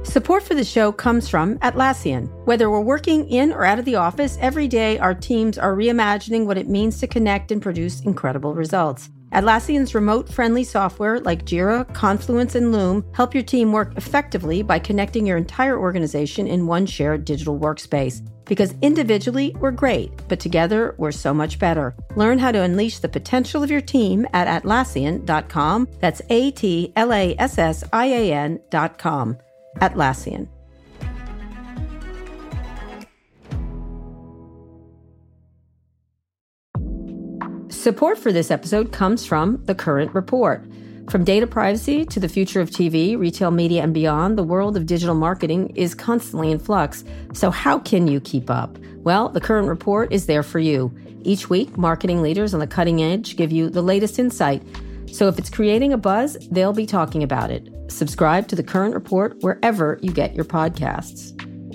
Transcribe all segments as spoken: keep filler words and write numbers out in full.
Support for the show comes from Atlassian. Whether we're working in or out of the office, every day our teams are reimagining what it means to connect and produce incredible results. Atlassian's remote-friendly software like Jira, Confluence, and Loom help your team work effectively by connecting your entire organization in one shared digital workspace. Because individually, we're great, but together, we're so much better. Learn how to unleash the potential of your team at Atlassian dot com. That's A T L A S S I A N dot com. Atlassian. Support for this episode comes from The Current Report. From data privacy to the future of T V, retail media, and beyond, the world of digital marketing is constantly in flux. So how can you keep up? Well, The Current Report is there for you. Each week, marketing leaders on the cutting edge give you the latest insight. So if it's creating a buzz, they'll be talking about it. Subscribe to The Current Report wherever you get your podcasts.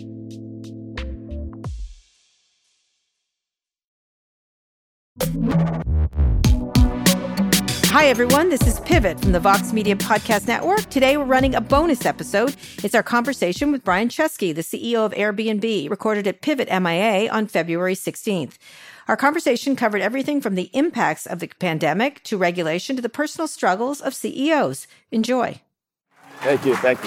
Hi, everyone. This is Pivot from the Vox Media Podcast Network. Today, we're running a bonus episode. It's our conversation with Brian Chesky, the C E O of Airbnb, recorded at Pivot M I A on February sixteenth. Our conversation covered everything from the impacts of the pandemic to regulation to the personal struggles of C E Os. Enjoy. Thank you. Thank you.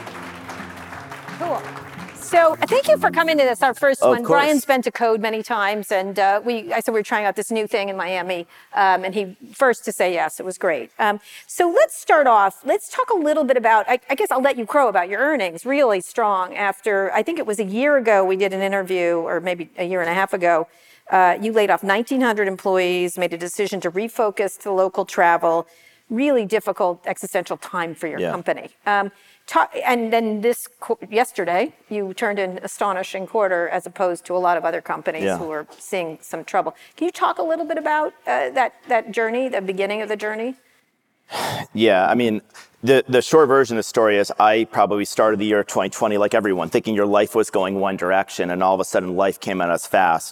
Cool. So thank you for coming to this, our first of one. Course. Brian's been to Code many times, and uh, we I said we were trying out this new thing in Miami, um, and he first to say yes. It was great. Um, so let's start off. Let's talk a little bit about, I, I guess I'll let you crow about your earnings, really strong after, I think it was a year ago we did an interview, or maybe a year and a half ago. Uh, you laid off nineteen hundred employees, made a decision to refocus to local travel, really difficult existential time for your yeah. company. Um, Talk, and then this yesterday, you turned in astonishing quarter as opposed to a lot of other companies yeah. who are seeing some trouble. Can you talk a little bit about uh, that that journey, the beginning of the journey? Yeah, I mean, the the short version of the story is I probably started the year twenty twenty like everyone, thinking your life was going one direction, and all of a sudden life came at us fast.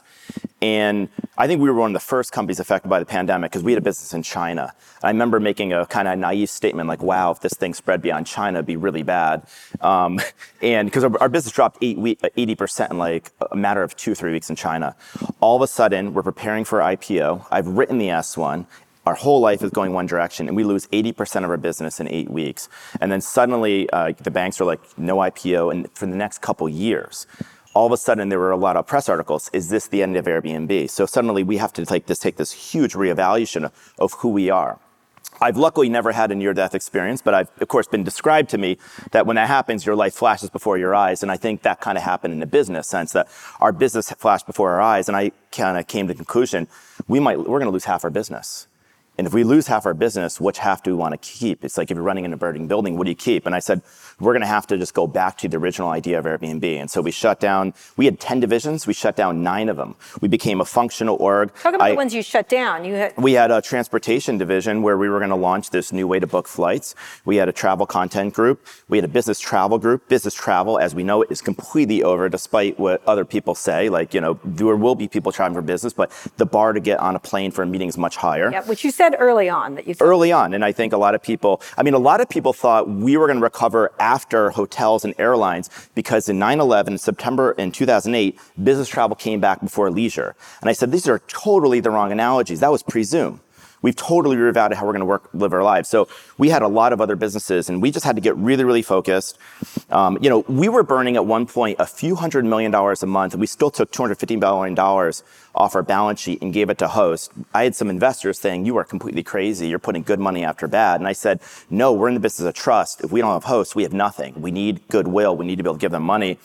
And I think we were one of the first companies affected by the pandemic because we had a business in China. I remember making a kind of naive statement like, wow, if this thing spread beyond China, it'd be really bad. Um, and because our, our business dropped eight we- eighty percent in like a matter of two, three weeks in China. All of a sudden, we're preparing for I P O. I've written the S one. Our whole life is going one direction, and we lose eighty percent of our business in eight weeks. And then suddenly, uh, the banks are like, no I P O, and for the next couple years. All of a sudden, there were a lot of press articles. Is this the end of Airbnb? So suddenly, we have to take this, take this huge reevaluation of, of who we are. I've luckily never had a near-death experience, but I've, of course, been described to me that when that happens, your life flashes before your eyes. And I think that kind of happened in the business sense that our business flashed before our eyes. And I kind of came to the conclusion, we might, we're going to lose half our business. And if we lose half our business, which half do we want to keep? It's like if you're running in a burning building, what do you keep? And I said, we're going to have to just go back to the original idea of Airbnb. And so we shut down, we had ten divisions, we shut down nine of them. We became a functional org. Talk about I, the ones you shut down. You had- we had a transportation division where we were going to launch this new way to book flights. We had a travel content group. We had a business travel group. Business travel, as we know it, is completely over despite what other people say. Like, you know, there will be people traveling for business, but the bar to get on a plane for a meeting is much higher. Yeah, which you said early on that you thought. Early on, and I think a lot of people, I mean, a lot of people thought we were going to recover after hotels and airlines because in nine eleven, September in two thousand eight, business travel came back before leisure. And I said, these are totally the wrong analogies. That was pre-Zoom. We've totally reevaluated how we're going to work, live our lives. So we had a lot of other businesses, and we just had to get really, really focused. Um, you know, we were burning at one point a few hundred million dollars a month, and we still took two hundred fifty million dollars off our balance sheet and gave it to Host. I had some investors saying, you are completely crazy. You're putting good money after bad. And I said, no, we're in the business of trust. If we don't have Host, we have nothing. We need goodwill. We need to be able to give them money.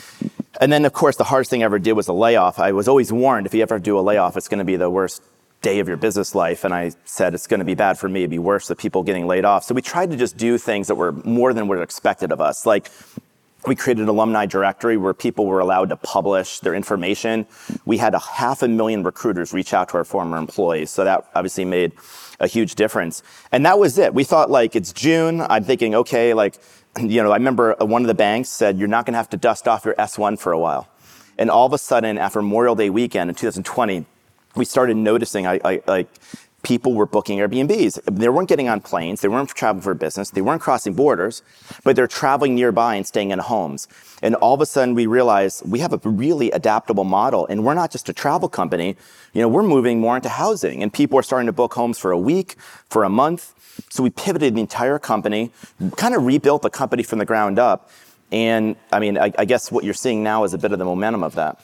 And then, of course, the hardest thing I ever did was a layoff. I was always warned, if you ever do a layoff, it's going to be the worst day of your business life. And I said, it's going to be bad for me. It'd be worse the people getting laid off. So we tried to just do things that were more than what expected of us. Like, we created an alumni directory where people were allowed to publish their information. We had a half a million recruiters reach out to our former employees. So that obviously made a huge difference. And that was it. We thought, like, it's June. I'm thinking, okay, like, you know, I remember one of the banks said, you're not going to have to dust off your S one for a while. And all of a sudden, after Memorial Day weekend in two thousand twenty, we started noticing, I, I, like, people were booking Airbnbs. They weren't getting on planes. They weren't traveling for business. They weren't crossing borders, but they're traveling nearby and staying in homes. And all of a sudden we realized we have a really adaptable model, and we're not just a travel company. You know, we're moving more into housing, and people are starting to book homes for a week, for a month. So we pivoted the entire company, kind of rebuilt the company from the ground up. And I mean, I, I guess what you're seeing now is a bit of the momentum of that.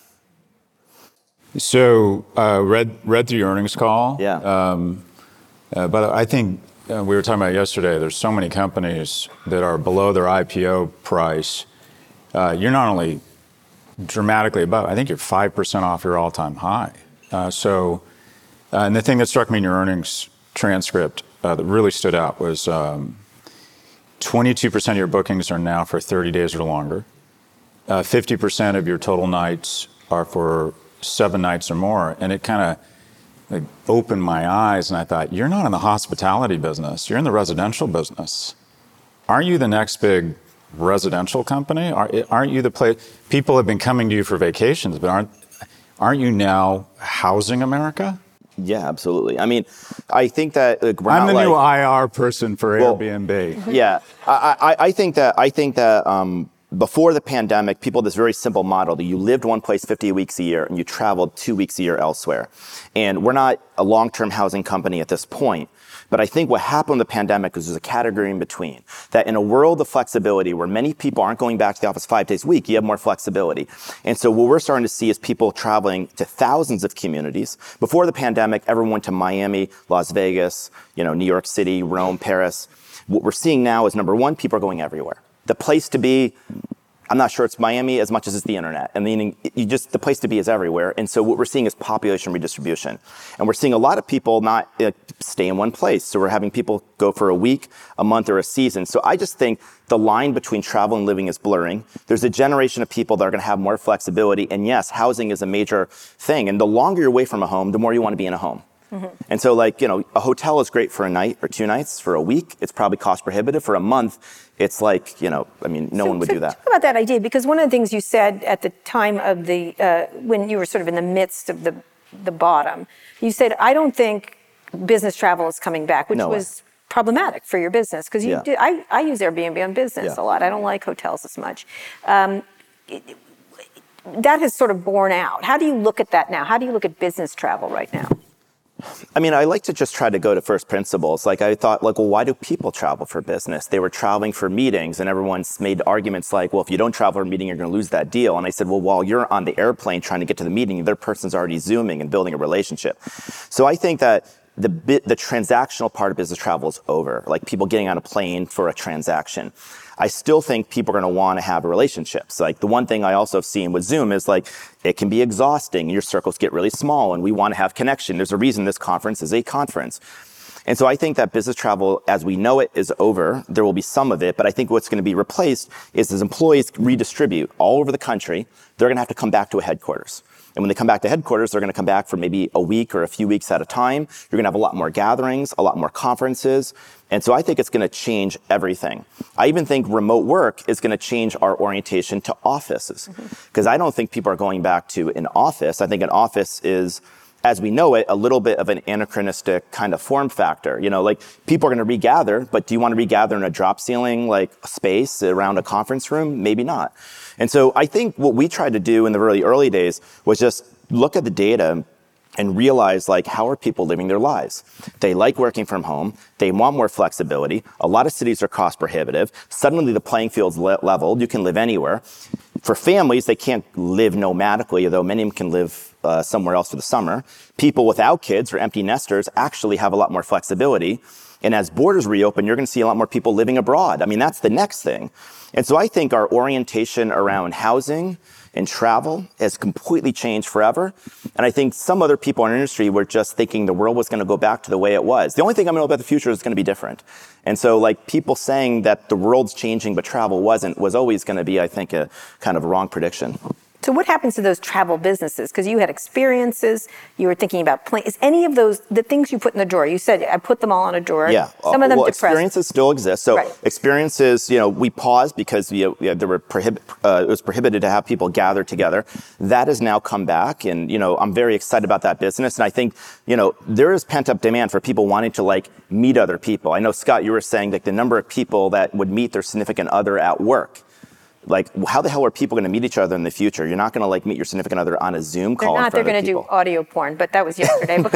So uh, read read through your earnings call. Yeah. Um, uh, but I think uh, we were talking about yesterday. There's so many companies that are below their I P O price. Uh, you're not only dramatically above. I think you're five percent off your all-time high. Uh, so, uh, and the thing that struck me in your earnings transcript uh, that really stood out was um, twenty-two percent of your bookings are now for thirty days or longer. Uh, fifty percent of your total nights are for seven nights or more. And it kind of like opened my eyes, and I thought, you're not in the hospitality business. You're in the residential business. Aren't you the next big residential company? Aren't you the place? People have been coming to you for vacations, but aren't aren't you now housing America? Yeah, absolutely. I mean, I think that like, I'm the like, new I R person for well, Airbnb. Yeah, I, I, I think that I think that um, before the pandemic, people had this very simple model that you lived one place fifty weeks a year and you traveled two weeks a year elsewhere. And we're not a long-term housing company at this point. But I think what happened in the pandemic is there's a category in between. That in a world of flexibility where many people aren't going back to the office five days a week, you have more flexibility. And so what we're starting to see is people traveling to thousands of communities. Before the pandemic, everyone went to Miami, Las Vegas, you know, New York City, Rome, Paris. What we're seeing now is, number one, people are going everywhere. The place to be, I'm not sure it's Miami as much as it's the internet. I mean, you just, the place to be is everywhere. And so what we're seeing is population redistribution. And we're seeing a lot of people not uh, stay in one place. So we're having people go for a week, a month, or a season. So I just think the line between travel and living is blurring. There's a generation of people that are going to have more flexibility. And yes, housing is a major thing. And the longer you're away from a home, the more you want to be in a home. Mm-hmm. And so like, you know, a hotel is great for a night or two nights. For a week, it's probably cost prohibitive. For a month, it's like, you know, I mean, no so, one would so do that. Talk about that idea, because one of the things you said at the time of the, uh, when you were sort of in the midst of the, the bottom, you said, I don't think business travel is coming back, which no was problematic for your business. Because you yeah. did, I, I use Airbnb on business yeah. a lot. I don't like hotels as much. Um, it, that has sort of borne out. How do you look at that now? How do you look at business travel right now? I mean, I like to just try to go to first principles. Like I thought, like, well, why do people travel for business? They were traveling for meetings, and everyone's made arguments like, well, if you don't travel for a meeting, you're going to lose that deal. And I said, well, while you're on the airplane trying to get to the meeting, the other person's already Zooming and building a relationship. So I think that the bit, the transactional part of business travel is over. Like people getting on a plane for a transaction. I still think people are going to want to have relationships. Like the one thing I also have seen with Zoom is like, it can be exhausting and your circles get really small and we want to have connection. There's a reason this conference is a conference. And so I think that business travel as we know it is over. There will be some of it, but I think what's going to be replaced is as employees redistribute all over the country, they're going to have to come back to a headquarters. And when they come back to headquarters, they're going to come back for maybe a week or a few weeks at a time. You're going to have a lot more gatherings, a lot more conferences. And so I think it's going to change everything. I even think remote work is going to change our orientation to offices. Because mm-hmm. I don't think people are going back to an office. I think an office is, as we know it, a little bit of an anachronistic kind of form factor. You know, like people are going to regather, but do you want to regather in a drop ceiling, like space around a conference room? Maybe not. And so I think what we tried to do in the really early days was just look at the data and realize, like, how are people living their lives? They like working from home. They want more flexibility. A lot of cities are cost prohibitive. Suddenly the playing field's le- leveled. You can live anywhere. For families, they can't live nomadically, although many of them can live uh, somewhere else for the summer. People without kids or empty nesters actually have a lot more flexibility. And as borders reopen, you're going to see a lot more people living abroad. I mean, that's the next thing. And so I think our orientation around housing and travel has completely changed forever. And I think some other people in our industry were just thinking the world was going to go back to the way it was. The only thing I know about the future is it's going to be different. And so like people saying that the world's changing but travel wasn't was always going to be, I think, a kind of wrong prediction. So what happens to those travel businesses? Because you had experiences, you were thinking about plane. Is any of those, the things you put in the drawer, you said, I put them all in a drawer. Yeah. Some of them well, depressed. Experiences still exist. So Right. experiences, you know, we paused because you know, there were prohib- uh, it was prohibited to have people gather together. That has now come back. And, you know, I'm very excited about that business. And I think, you know, there is pent up demand for people wanting to like meet other people. I know, Scott, you were saying like the number of people that would meet their significant other at work. Like, how the hell are people going to meet each other in the future? You're not going to like meet your significant other on a Zoom call. They're not. They're going to do audio porn, but that was yesterday. But go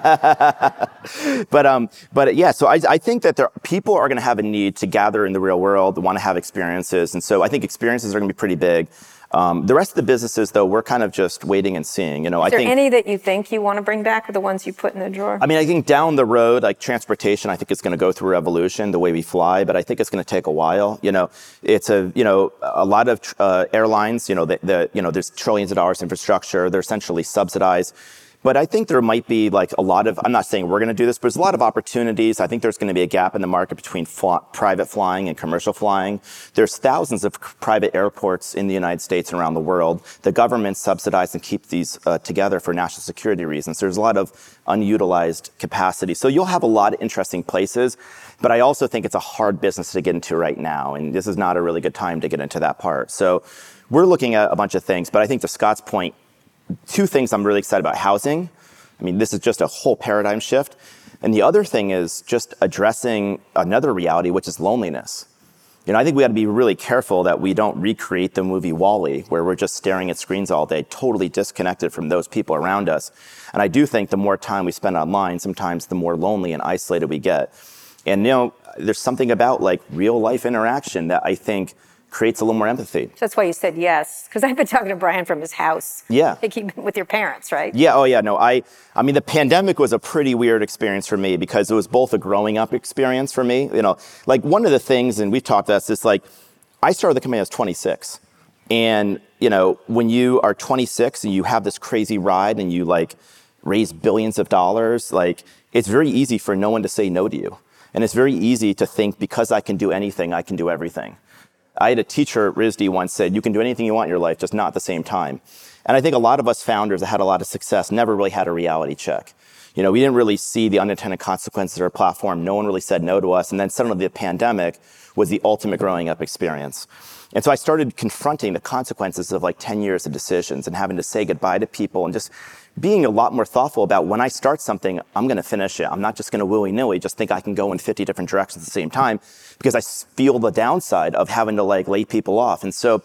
ahead. but um, but yeah. So I I think that there people are going to have a need to gather in the real world, want to have experiences, and so I think experiences are going to be pretty big. Um, the rest of the businesses, though, we're kind of just waiting and seeing. You know, Is I there think. any that you think you want to bring back, or the ones you put in the drawer? I mean, I think down the road, like transportation, I think it's going to go through a revolution, the way we fly, but I think it's going to take a while. You know, it's a, you know, a lot of uh, airlines, you know, the, the, you know, there's trillions of dollars infrastructure. They're essentially subsidized. But I think there might be like a lot of, I'm not saying we're going to do this, but there's a lot of opportunities. I think there's going to be a gap in the market between fl- private flying and commercial flying. There's thousands of c- private airports in the United States and around the world. The government subsidize and keep these uh, together for national security reasons. There's a lot of unutilized capacity. So you'll have a lot of interesting places, but I also think it's a hard business to get into right now. And this is not a really good time to get into that part. So we're looking at a bunch of things, but I think to Scott's point, two things I'm really excited about. Housing. I mean, this is just a whole paradigm shift. And the other thing is just addressing another reality, which is loneliness. You know, I think we got to be really careful that we don't recreate the movie WALL-E, where we're just staring at screens all day, totally disconnected from those people around us. And I do think the more time we spend online, sometimes the more lonely and isolated we get. And, you know, there's something about like real life interaction that I think creates a little more empathy. So that's why you said yes, because I've been talking to Brian from his house. Yeah. I keep with your parents, right? Yeah. Oh, yeah. No, I. I mean, the pandemic was a pretty weird experience for me because it was both a growing up experience for me. You know, like one of the things, and we've talked about this, is like I started the company when I was twenty-six, and you know, when you are twenty-six and you have this crazy ride and you like raise billions of dollars, like it's very easy for no one to say no to you, and it's very easy to think because I can do anything, I can do everything. I had a teacher at R I S D once said, you can do anything you want in your life, just not at the same time. And I think a lot of us founders that had a lot of success never really had a reality check. You know, we didn't really see the unintended consequences of our platform. No one really said no to us. And then suddenly the pandemic was the ultimate growing up experience. And so I started confronting the consequences of like ten years of decisions and having to say goodbye to people and just being a lot more thoughtful about when I start something, I'm going to finish it. I'm not just going to willy-nilly just think I can go in fifty different directions at the same time because I feel the downside of having to like lay people off. And so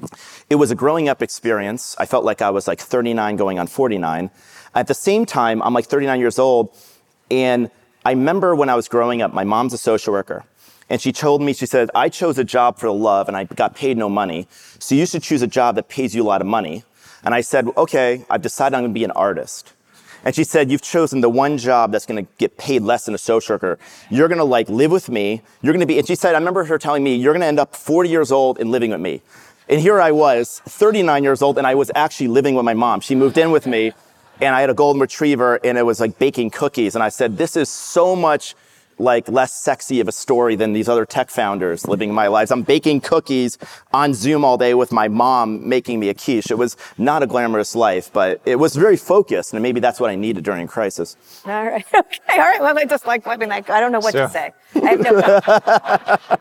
it was a growing up experience. I felt like I was like thirty-nine going on forty-nine. At the same time, I'm like thirty-nine years old. And I remember when I was growing up, my mom's a social worker. And she told me, she said, I chose a job for love and I got paid no money. So you should choose a job that pays you a lot of money. And I said, okay, I've decided I'm going to be an artist. And she said, you've chosen the one job that's going to get paid less than a social worker. You're going to like live with me. You're going to be, and she said, I remember her telling me, you're going to end up forty years old and living with me. And here I was, thirty-nine years old, and I was actually living with my mom. She moved in with me, and I had a golden retriever, and it was like baking cookies. And I said, this is so much like less sexy of a story than these other tech founders living my lives. I'm baking cookies on Zoom all day with my mom making me a quiche. It was not a glamorous life, but it was very focused, and maybe that's what I needed during crisis. All right. Okay. All right. Well, I just like letting that go. I don't know what So- to say. I have no comment.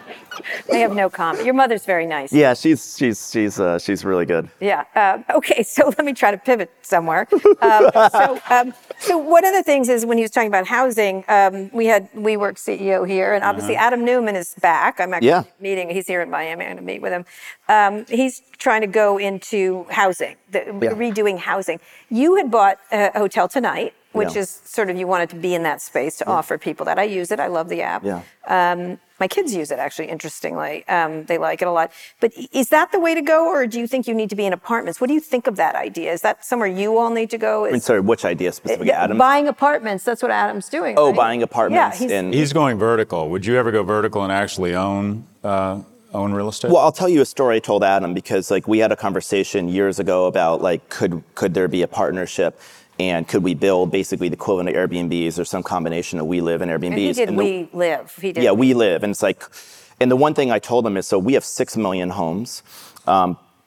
I have no comment. Your mother's very nice. Yeah, she's she's she's uh, she's really good. Yeah. Uh, okay. So let me try to pivot somewhere. Um, so, um, so one of the things is when he was talking about housing, um, we had WeWork C E O here, and obviously Uh-huh. Adam Newman is back. I'm actually Yeah. meeting. He's here in Miami. I'm going to meet with him. Um, he's trying to go into housing, the, Yeah. redoing housing. You had bought a Hotel Tonight, which Yeah. is sort of you wanted to be in that space to offer people that. I use it. I love the app. Yeah. Um, my kids use it, actually, interestingly. Um, they like it a lot. But is that the way to go, or do you think you need to be in apartments? What do you think of that idea? Is that somewhere you all need to go? I mean, Is, sorry, which idea specifically, yeah, Adam? buying apartments, that's what Adam's doing. Oh, right? buying apartments Yeah, he's, in. He's going vertical. Would you ever go vertical and actually own uh, own real estate? Well, I'll tell you a story I told Adam because like we had a conversation years ago about like could could there be a partnership and could we build basically the equivalent of Airbnbs or some combination of We Live and Airbnbs. and he did And the- We Live. He did. Yeah, We Live, and it's like, and the one thing I told him is, so we have six million homes. Um,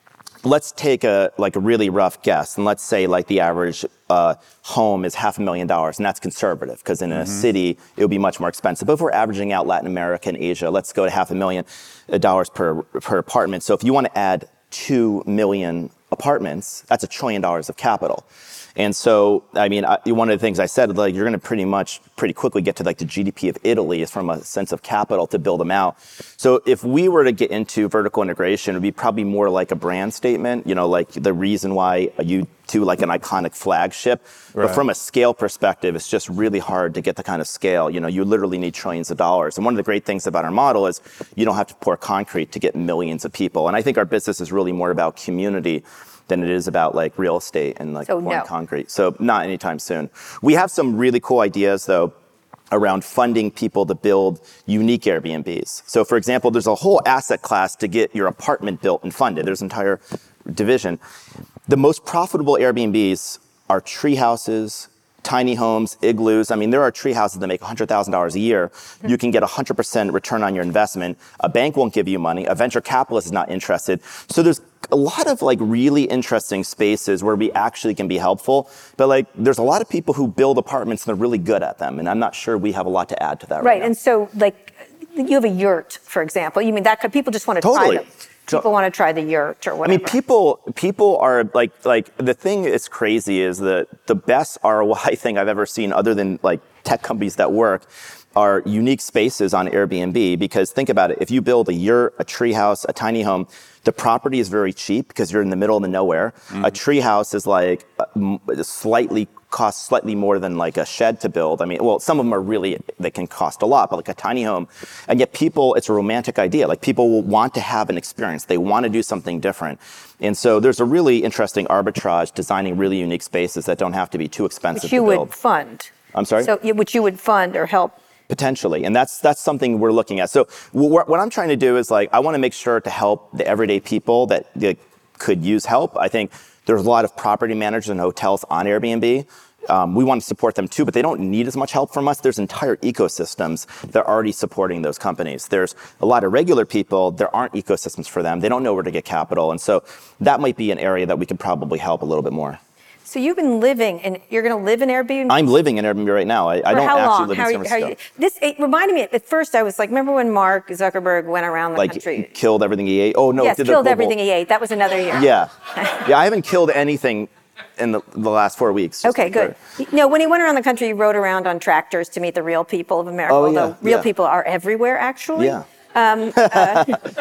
let's take a like a really rough guess, and let's say like the average uh, home is half a million dollars, and that's conservative because in mm-hmm. a city it would be much more expensive. But if we're averaging out Latin America and Asia, let's go to half a million dollars per per apartment. So if you want to add two million apartments, that's a trillion dollars of capital. And so, I mean, I, one of the things I said, like, you're going to pretty much pretty quickly get to like the G D P of Italy is from a sense of capital to build them out. So if we were to get into vertical integration, it would be probably more like a brand statement, you know, like the reason why you do like an iconic flagship. Right. But from a scale perspective, it's just really hard to get the kind of scale. You know, you literally need trillions of dollars. And one of the great things about our model is you don't have to pour concrete to get millions of people. And I think our business is really more about community than it is about like real estate and like so pouring no. concrete. So not anytime soon. We have some really cool ideas though around funding people to build unique Airbnbs. So for example, there's a whole asset class to get your apartment built and funded. There's an entire division. The most profitable Airbnbs are tree houses, tiny homes, igloos. I mean, there are tree houses that make one hundred thousand dollars a year. You can get one hundred percent return on your investment. A bank won't give you money. A venture capitalist is not interested. So there's a lot of like really interesting spaces where we actually can be helpful. But like, there's a lot of people who build apartments and they're really good at them. And I'm not sure we have a lot to add to that right, right now. And so like, you have a yurt, for example. You mean that could, people just want to totally. try them. People want to try the yurt or whatever. I mean, people people are like, like the thing that's crazy is that the best R O I thing I've ever seen other than like tech companies that work are unique spaces on Airbnb. Because think about it, if you build a yurt, a tree house, a tiny home, the property is very cheap because you're in the middle of the nowhere. Mm-hmm. A tree house is like slightly costs slightly more than like a shed to build. I mean, well, some of them are really, they can cost a lot, but like a tiny home. And yet people, it's a romantic idea. Like people will want to have an experience. They want to do something different. And so there's a really interesting arbitrage designing really unique spaces that don't have to be too expensive which you to build. Would fund. I'm sorry? So which you would fund or help. Potentially, and that's that's something we're looking at. So wh- what I'm trying to do is like, I want to make sure to help the everyday people that, that could use help. I think there's a lot of property managers and hotels on Airbnb. Um, we want to support them too, but they don't need as much help from us. There's entire ecosystems that are already supporting those companies. There's a lot of regular people, there aren't ecosystems for them. They don't know where to get capital. And so that might be an area that we could probably help a little bit more. So you've been living, and you're going to live in Airbnb? I'm living in Airbnb right now. I, I don't how actually long? live how in San Francisco. You, this it reminded me, at first I was like, remember when Mark Zuckerberg went around the like, country? Killed everything he ate? Oh, no. Yes, did killed the everything he ate. That was another year. Yeah. Yeah, I haven't killed anything in the, the last four weeks. Okay, good. You know, when he went around the country, he rode around on tractors to meet the real people of America, oh, although yeah, real yeah. people are everywhere, actually. Yeah. Um, uh,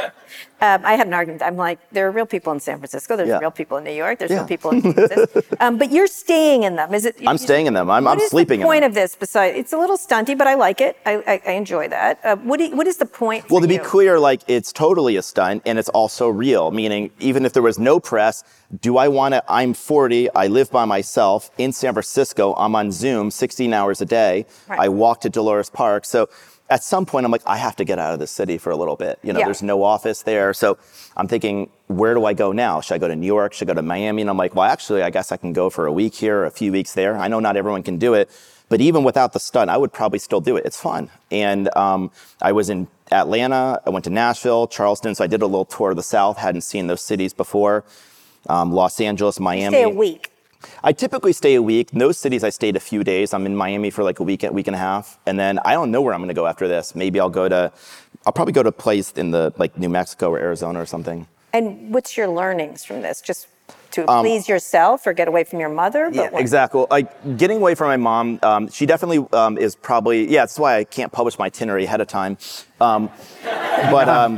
um, I had an argument. I'm like, there are real people in San Francisco. There's yeah. real people in New York. There's yeah. real people in Kansas. um, but you're staying in them. Is it? I'm staying in them. I'm, I'm sleeping in them. What is the point of this? Besides, it's a little stunty, but I like it. I, I, I enjoy that. Uh, what, do you, what is the point? Well, to be you? clear, like it's totally a stunt, and it's also real. Meaning, even if there was no press, do I want to? I'm forty. I live by myself in San Francisco. I'm on Zoom sixteen hours a day. Right. I walk to Dolores Park. So at some point, I'm like, I have to get out of the city for a little bit. You know, yeah. there's no office there. So I'm thinking, where do I go now? Should I go to New York? Should I go to Miami? And I'm like, well, actually, I guess I can go for a week here, a few weeks there. I know not everyone can do it, but even without the stunt, I would probably still do it. It's fun. And um, I was in Atlanta. I went to Nashville, Charleston. So I did a little tour of the South. Hadn't seen those cities before. Um, Los Angeles, Miami. You stay a week. I typically stay a week. In those cities, I stayed a few days. I'm in Miami for like a week, week and a half. And then I don't know where I'm going to go after this. Maybe I'll go to, I'll probably go to a place in the like New Mexico or Arizona or something. And what's your learnings from this? Just to um, please yourself or get away from your mother? But yeah, what? exactly. Like getting away from my mom, um, she definitely um, is probably, yeah, that's why I can't publish my itinerary ahead of time. Um, but um,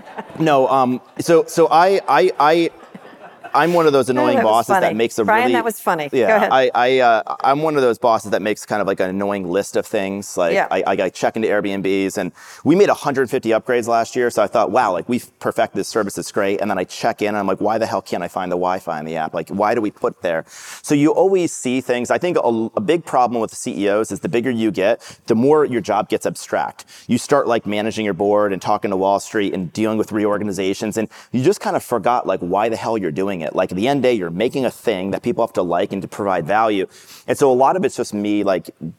no, um, so so I, I, I, I'm one of those annoying oh, that bosses funny. that makes a Brian, really. that was funny. Yeah, Go ahead. I, I, uh, I'm one of those bosses that makes kind of like an annoying list of things. Like yeah. I, I, I check into Airbnbs, and we made one hundred fifty upgrades last year. So I thought, wow, like we've perfected this service. It's great. And then I check in, and I'm like, why the hell can't I find the Wi-Fi in the app? Like, why do we put it there? So you always see things. I think a, a big problem with the C E Os is the bigger you get, the more your job gets abstract. You start like managing your board and talking to Wall Street and dealing with reorganizations, and you just kind of forgot like why the hell you're doing it. Like at the end of the day, you're making a thing that people have to like and to provide value. And so a lot of it's just me like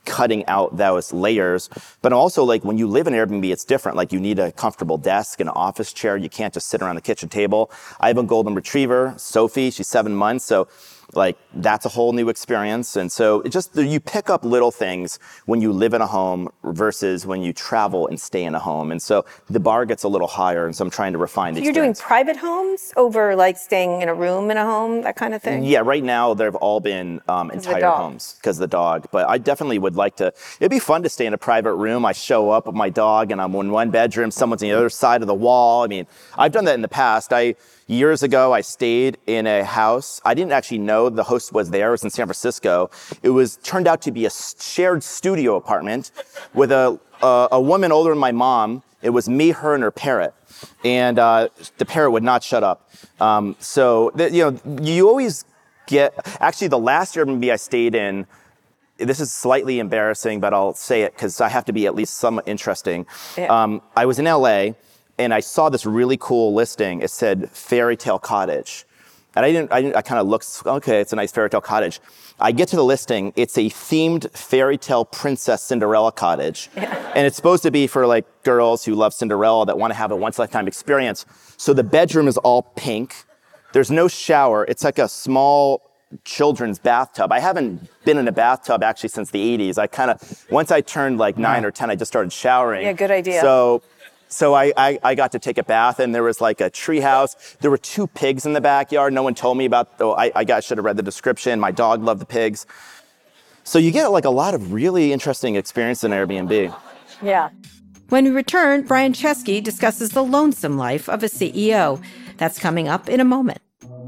cutting out those layers. But also, like, when you live in Airbnb, it's different. Like, you need a comfortable desk, an office chair. You can't just sit around the kitchen table. I have a golden retriever, Sophie. She's seven months. So, like, that's a whole new experience. And so it just, you pick up little things when you live in a home versus when you travel and stay in a home. And so the bar gets a little higher. And so I'm trying to refine the You're experience. doing private homes over like staying in a room in a home, that kind of thing? Yeah, right now they've all been um, entire homes because of the dog. But I definitely would like to, it'd be fun to stay in a private room. I show up with my dog and I'm in one bedroom, someone's on the other side of the wall. I mean, I've done that in the past. I Years ago, I stayed in a house. I didn't actually know the host was there. It was in San Francisco. It was turned out to be a shared studio apartment with a, a, a woman older than my mom. It was me, her, and her parrot. And uh, the parrot would not shut up. Um, so, the, you know, you always get, actually the last Airbnb I stayed in, this is slightly embarrassing, but I'll say it because I have to be at least somewhat interesting. Yeah. Um, I was in L A, and I saw this really cool listing. It said Fairy Tale Cottage. And I didn't, I, didn't, I kind of looked, okay, it's a nice fairy tale cottage. I get to the listing, it's a themed fairy tale princess Cinderella cottage. Yeah. And it's supposed to be for like girls who love Cinderella that want to have a once in a lifetime experience. So the bedroom is all pink. There's no shower. It's like a small children's bathtub. I haven't been in a bathtub actually since the eighties. I kind of, once I turned like nine or ten, I just started showering. Yeah, good idea. So So I, I, I got to take a bath, and there was like a tree house. There were two pigs in the backyard. No one told me about, oh, I, I got, should have read the description. My dog loved the pigs. So you get like a lot of really interesting experience in Airbnb. Yeah. When we return, Brian Chesky discusses the lonesome life of a C E O. That's coming up in a moment.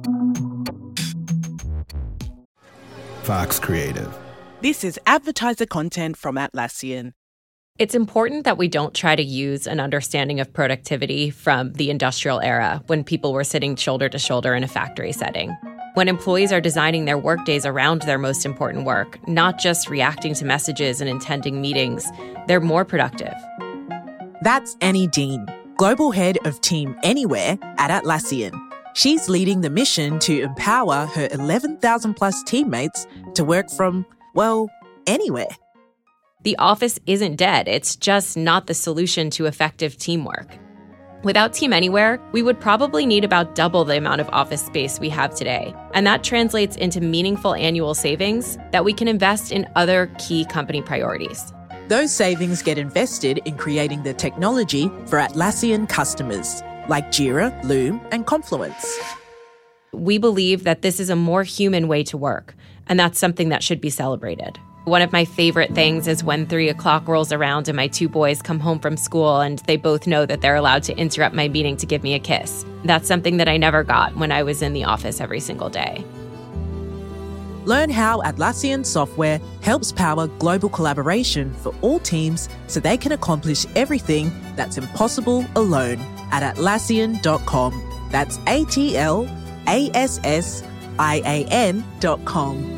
Fox Creative. This is advertiser content from Atlassian. It's important that we don't try to use an understanding of productivity from the industrial era when people were sitting shoulder to shoulder in a factory setting. When employees are designing their workdays around their most important work, not just reacting to messages and attending meetings, they're more productive. That's Annie Dean, Global Head of Team Anywhere at Atlassian. She's leading the mission to empower her eleven thousand plus teammates to work from, well, anywhere. The office isn't dead. It's just not the solution to effective teamwork. Without Team Anywhere, we would probably need about double the amount of office space we have today. And that translates into meaningful annual savings that we can invest in other key company priorities. Those savings get invested in creating the technology for Atlassian customers, like Jira, Loom, and Confluence. We believe that this is a more human way to work, and that's something that should be celebrated. One of my favorite things is when three o'clock rolls around and my two boys come home from school and they both know that they're allowed to interrupt my meeting to give me a kiss. That's something that I never got when I was in the office every single day. Learn how Atlassian software helps power global collaboration for all teams so they can accomplish everything that's impossible alone at Atlassian dot com. That's A T L A S S I A N dot com.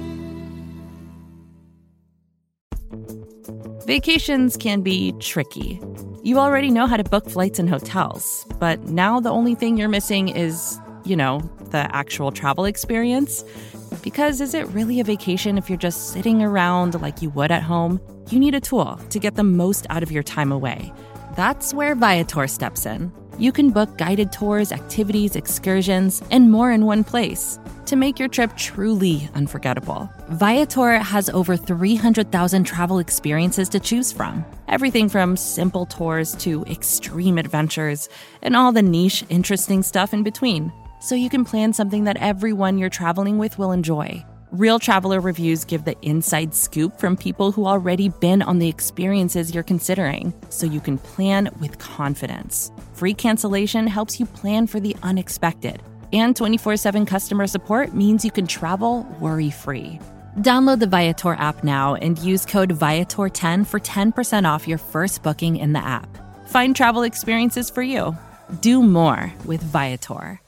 Vacations can be tricky. You already know how to book flights and hotels, but now the only thing you're missing is, you know, the actual travel experience. Because is it really a vacation if you're just sitting around like you would at home? You need a tool to get the most out of your time away. That's where Viator steps in. You can book guided tours, activities, excursions, and more in one place to make your trip truly unforgettable. Viator has over three hundred thousand travel experiences to choose from. Everything from simple tours to extreme adventures and all the niche, interesting stuff in between. So you can plan something that everyone you're traveling with will enjoy. Real traveler reviews give the inside scoop from people who already been on the experiences you're considering, so you can plan with confidence. Free cancellation helps you plan for the unexpected. And twenty-four seven customer support means you can travel worry-free. Download the Viator app now and use code Viator ten for ten percent off your first booking in the app. Find travel experiences for you. Do more with Viator.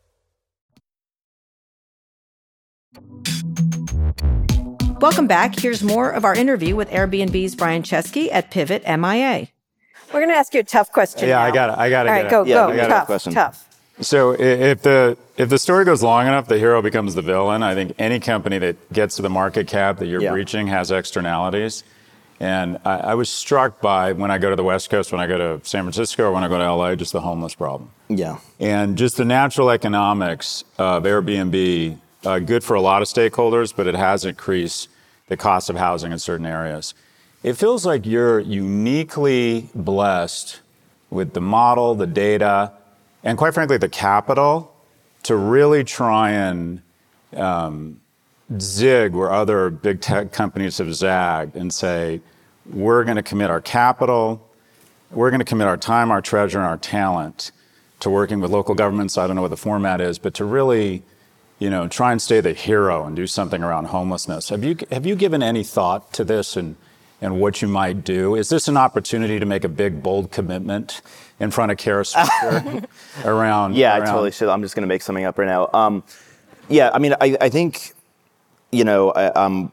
Welcome back. Here's more of our interview with Airbnb's Brian Chesky at Pivot M I A. We're going to ask you a tough question Yeah, now. I got it. I got it. All right, go, Yeah, go. we got a Tough, question. tough. So i- if the if the story goes long enough, the hero becomes the villain. I think any company that gets to the market cap that you're Yeah. breaching has externalities. And I, I was struck by, when I go to the West Coast, when I go to San Francisco, or when I go to L A, just the homeless problem. Yeah. And just the natural economics of Airbnb, uh, good for a lot of stakeholders, but it has increased the cost of housing in certain areas. It feels like you're uniquely blessed with the model, the data, and quite frankly, the capital to really try and um, zig where other big tech companies have zagged and say, we're going to commit our capital, we're going to commit our time, our treasure, and our talent to working with local governments. I don't know what the format is, but to really, you know, try and stay the hero and do something around homelessness. Have you have you given any thought to this and and what you might do? Is this an opportunity to make a big, bold commitment in front of Kara Swisher around? Yeah, around... I totally should. I'm just going to make something up right now. Um, yeah, I mean, I, I think, you know, I, um,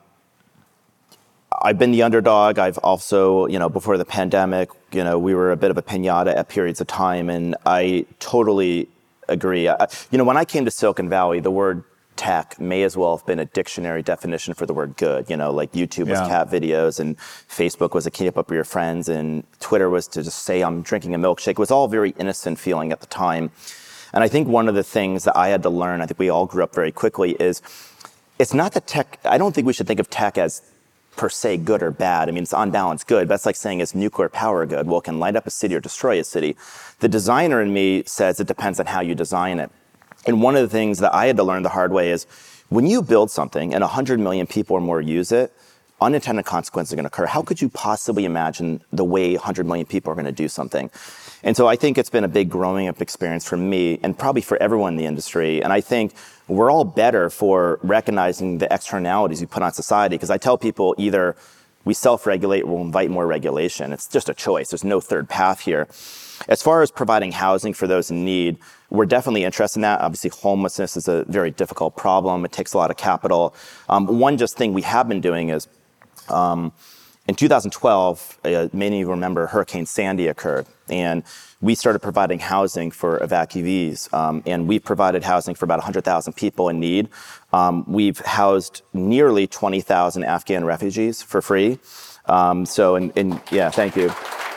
I've been the underdog. I've also, you know, before the pandemic, you know, we were a bit of a piñata at periods of time, and I totally agree. I, you know, when I came to Silicon Valley, the word tech may as well have been a dictionary definition for the word good. You know, like YouTube was Yeah. cat videos, and Facebook was a keep up with your friends, and Twitter was to just say I'm drinking a milkshake. It was all very innocent feeling at the time. And I think one of the things that I had to learn, I think we all grew up very quickly, is it's not that tech, I don't think we should think of tech as per se good or bad. I mean, it's on balance good. That's like saying, is nuclear power good? Well, it can light up a city or destroy a city. The designer in me says it depends on how you design it. And one of the things that I had to learn the hard way is when you build something and one hundred million people or more use it, unintended consequences are going to occur. How could you possibly imagine the way one hundred million people are going to do something? And so I think it's been a big growing up experience for me and probably for everyone in the industry. And I think we're all better for recognizing the externalities we put on society, because I tell people either we self-regulate or we'll invite more regulation. It's just a choice. There's no third path here. As far as providing housing for those in need, we're definitely interested in that. Obviously, homelessness is a very difficult problem. It takes a lot of capital. Um, one just thing we have been doing is, um, in two thousand twelve, uh, many of you remember Hurricane Sandy occurred, and we started providing housing for evacuees, um, and we've provided housing for about one hundred thousand people in need. Um, we've housed nearly twenty thousand Afghan refugees for free. Um, so, and, and yeah, thank you.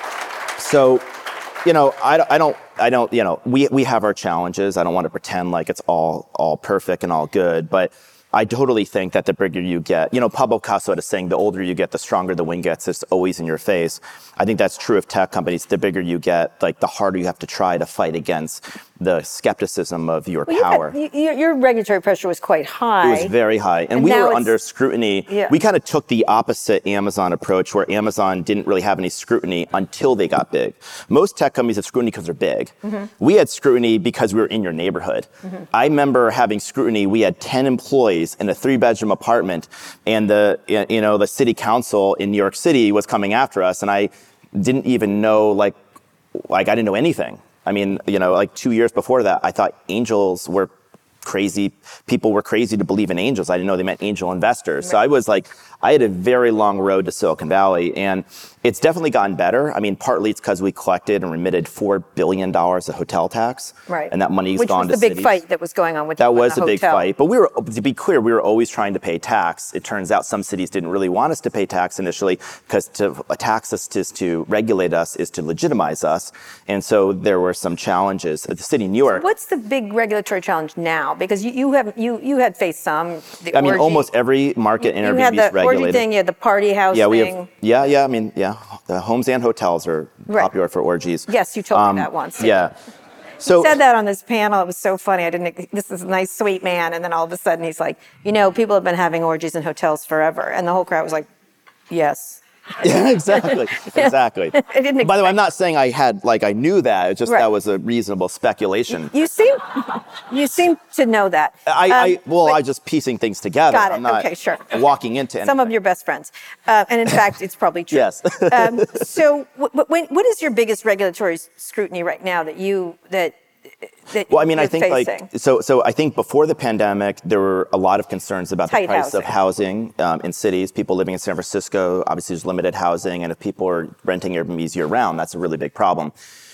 So, you know, I, I don't, I don't, you know, we we have our challenges. I don't want to pretend like it's all all perfect and all good, but I totally think that the bigger you get, you know, Pablo Picasso had a saying, the older you get, the stronger the wind gets. It's always in your face. I think that's true of tech companies. The bigger you get, like the harder you have to try to fight against the skepticism of your well, power. You had, you, your regulatory pressure was quite high. It was very high. And, and we were it's, under scrutiny. Yeah. We kind of took the opposite Amazon approach, where Amazon didn't really have any scrutiny until they got big. Most tech companies have scrutiny because they're big. Mm-hmm. We had scrutiny because we were in your neighborhood. Mm-hmm. I remember having scrutiny. We had ten employees in a three-bedroom apartment, and the you know the city council in New York City was coming after us, and I didn't even know, like, like I didn't know anything. I mean, you know, like two years before that, I thought angels were crazy. People were crazy to believe in angels. I didn't know they meant angel investors. Right. So I was like, I had a very long road to Silicon Valley, and it's definitely gotten better. I mean, partly it's because we collected and remitted four billion dollars of hotel tax. Right. And that money's Which gone to was the big cities. fight that was going on with that the, was the a big hotel. fight. But we were, to be clear, we were always trying to pay tax. It turns out some cities didn't really want us to pay tax initially, because to tax us is to regulate us, is to legitimize us. And so there were some challenges. The city of New York. So what's the big regulatory challenge now? Because you, you have you you had faced some. The I mean, orgy. almost every market in You Airbnb had is the orgy regulated. thing, you had the party house yeah, we thing. have. Yeah, yeah. I mean, yeah. The homes and hotels are Right. popular for orgies. Yes, you told Um, me that once. Yeah. So He said that on this panel. It was so funny. I didn't. This is a nice, sweet man, and then all of a sudden he's like, you know, people have been having orgies in hotels forever, and the whole crowd was like, yes. Yeah, exactly, exactly. I didn't By the way, I'm expect- not saying I had, like, I knew that. It's just Right. that was a reasonable speculation. You seem, you seem to know that. I, Um, I well, but I just piecing things together. Got it. I'm not Okay, sure. walking into anything. some of your best friends, uh, and in fact, it's probably true. Yes. um, so, w- when, what is your biggest regulatory scrutiny right now that you that that Well, I mean, you're I think facing? like so. So I think before the pandemic, there were a lot of concerns about Tight the price of housing. housing um, in cities. People living in San Francisco, obviously, there's limited housing, and if people are renting Airbnbs year round, that's a really big problem.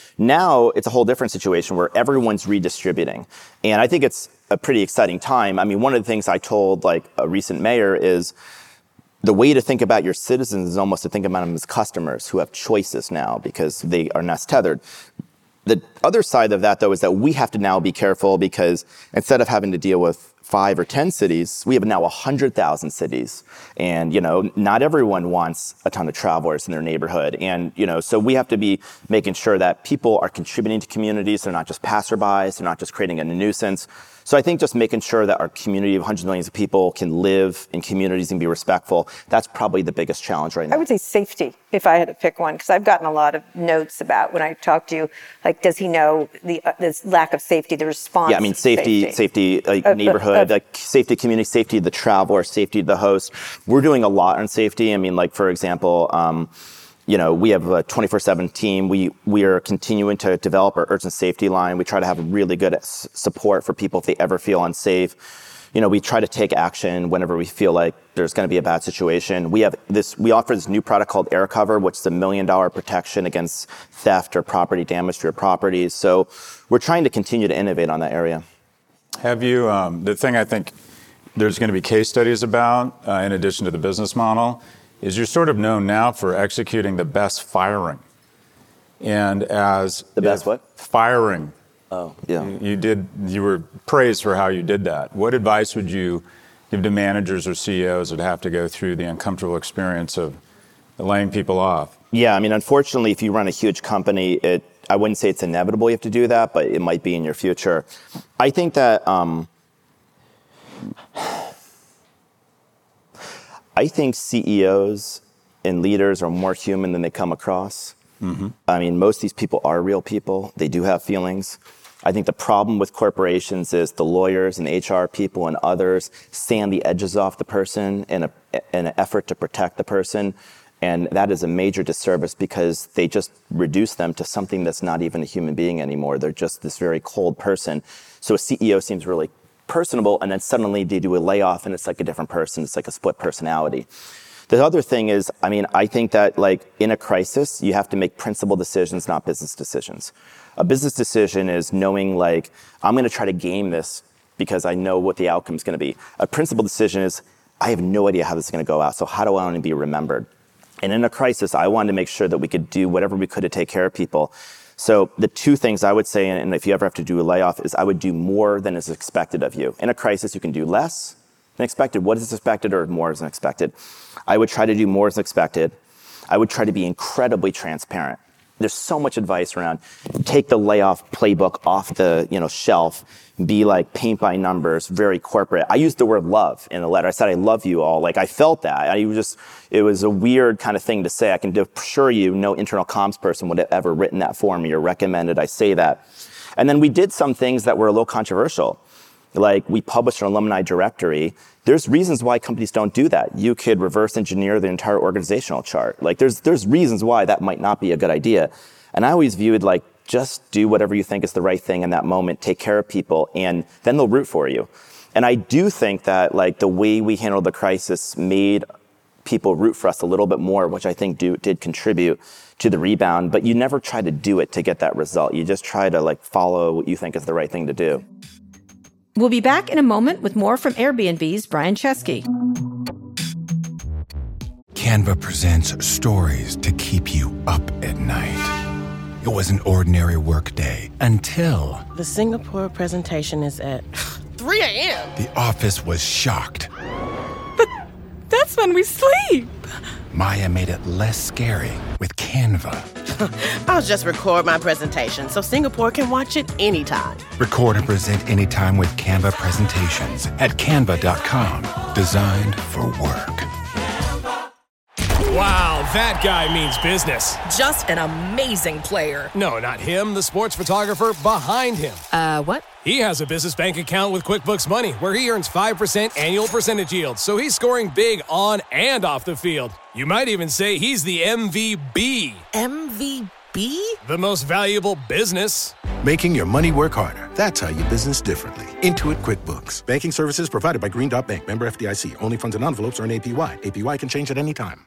Now it's a whole different situation where everyone's redistributing, and I think it's a pretty exciting time. I mean, one of the things I told like a recent mayor is, the way to think about your citizens is almost to think about them as customers who have choices now because they are not tethered. The other side of that, though, is that we have to now be careful because instead of having to deal with five or ten cities, we have now one hundred thousand cities. And, you know, not everyone wants a ton of travelers in their neighborhood. And, you know, so we have to be making sure that people are contributing to communities. They're not just passerbys. They're not just creating a nuisance. So I think just making sure that our community of hundreds of millions of people can live in communities and be respectful, that's probably the biggest challenge right now. I would say safety, if I had to pick one, because I've gotten a lot of notes about when I talk to you, like, does he know the uh, this lack of safety, the response? Yeah, I mean, safety, safety, safety like uh, neighborhood, uh, uh, like safety, community safety of the traveler, safety of the host. We're doing a lot on safety. I mean, like, for example, um, you know, we have a twenty-four seven team. We we are continuing to develop our urgent safety line. We try to have really good s- support for people if they ever feel unsafe. You know, we try to take action whenever we feel like there's going to be a bad situation. We have this. We offer this new product called Air Cover, which is a million dollar protection against theft or property damage to your properties. So we're trying to continue to innovate on that area. Have you? Um, the thing I think there's going to be case studies about, uh, in addition to the business model, is you're sort of known now for executing the best firing. And as the best what? Firing. Oh, yeah. You, you did. You were praised for how you did that. What advice would you give to managers or C E Os that have to go through the uncomfortable experience of laying people off? Yeah, I mean, unfortunately, if you run a huge company, it I wouldn't say it's inevitable you have to do that, but it might be in your future. I think that. Um, I think C E Os and leaders are more human than they come across. Mm-hmm. I mean, most of these people are real people. They do have feelings. I think the problem with corporations is the lawyers and H R people and others sand the edges off the person in, a, in an effort to protect the person. And that is a major disservice because they just reduce them to something that's not even a human being anymore. They're just this very cold person. So a C E O seems really personable, and then suddenly they do a layoff and it's like a different person. It's like a split personality. The other thing is, I mean, I think that like in a crisis, you have to make principled decisions, not business decisions. A business decision is knowing like, I'm going to try to game this because I know what the outcome is going to be. A principled decision is, I have no idea how this is going to go out, so how do I want to be remembered? And in a crisis, I wanted to make sure that we could do whatever we could to take care of people. So the two things I would say, and if you ever have to do a layoff, is I would do more than is expected of you. In a crisis, you can do less than expected. What is expected or more than expected? I would try to do more than expected. I would try to be incredibly transparent. There's so much advice around take the layoff playbook off the you know shelf, be like paint by numbers, very corporate. I used the word love in the letter. I said, I love you all. Like I felt that. I was just, it was a weird kind of thing to say. I can assure you no internal comms person would have ever written that for me or recommended I say that. And then we did some things that were a little controversial. Like we published an alumni directory. There's reasons why companies don't do that. You could reverse engineer the entire organizational chart. Like there's there's reasons why that might not be a good idea. And I always viewed like just do whatever you think is the right thing in that moment, take care of people, and then they'll root for you. And I do think that like the way we handled the crisis made people root for us a little bit more, which I think do, did contribute to the rebound. But you never try to do it to get that result. You just try to like follow what you think is the right thing to do. We'll be back in a moment with more from Airbnb's Brian Chesky. Canva presents stories to keep you up at night. It was an ordinary workday until... The Singapore presentation is at three a.m. The office was shocked. But that's when we sleep. Maya made it less scary with Canva. I'll just record my presentation so Singapore can watch it anytime. Record and present anytime with Canva presentations at canva dot com. Designed for work. Wow, that guy means business. Just an amazing player. No, not him, the sports photographer behind him. Uh, what? He has a business bank account with QuickBooks Money where he earns five percent annual percentage yield, so he's scoring big on and off the field. You might even say he's the M V B. M V B? The most valuable business. Making your money work harder. That's how you business differently. Intuit QuickBooks. Banking services provided by Green Dot Bank. Member F D I C. Only funds and envelopes earn A P Y. A P Y can change at any time.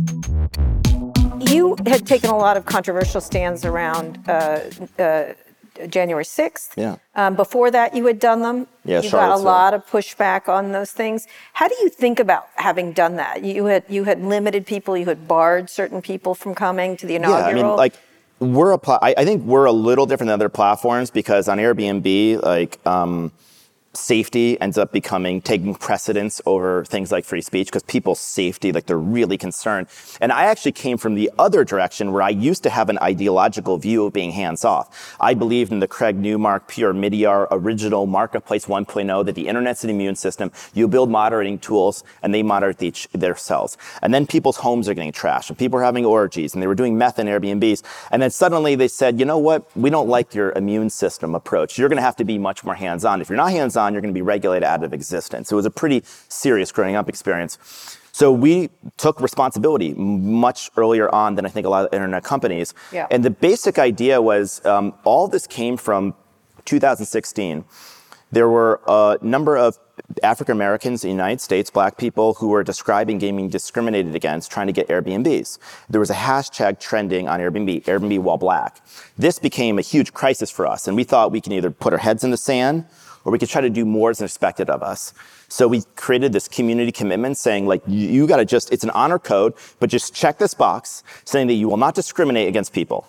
You had taken a lot of controversial stands around uh, uh, January sixth. Yeah. Um, before that, you had done them. Yeah, you got a Charlottesville. lot of pushback on those things. How do you think about having done that? You had you had limited people. You had barred certain people from coming to the inaugural. Yeah, I mean, like we're a pla- I, I think we're a little different than other platforms because on Airbnb, like. Um, safety ends up becoming taking precedence over things like free speech because people's safety, like they're really concerned. And I actually came from the other direction where I used to have an ideological view of being hands off. I believed in the Craig Newmark, Pierre Midyar original Marketplace one point oh that the internet's an immune system. You build moderating tools and they moderate the, themselves. And then people's homes are getting trashed and people are having orgies and they were doing meth in Airbnbs. And then suddenly they said, you know what? We don't like your immune system approach. You're going to have to be much more hands on. If you're not hands on, you're going to be regulated out of existence. It was a pretty serious growing up experience. So we took responsibility much earlier on than I think a lot of internet companies. Yeah. And the basic idea was um, all this came from two thousand sixteen. There were a number of African Americans in the United States, black people, who were describing being discriminated against, trying to get Airbnbs. There was a hashtag trending on Airbnb, Airbnb while black. This became a huge crisis for us, and we thought we can either put our heads in the sand or we could try to do more than expected of us. So we created this community commitment saying, like, you, you gotta just, it's an honor code, but just check this box saying that you will not discriminate against people.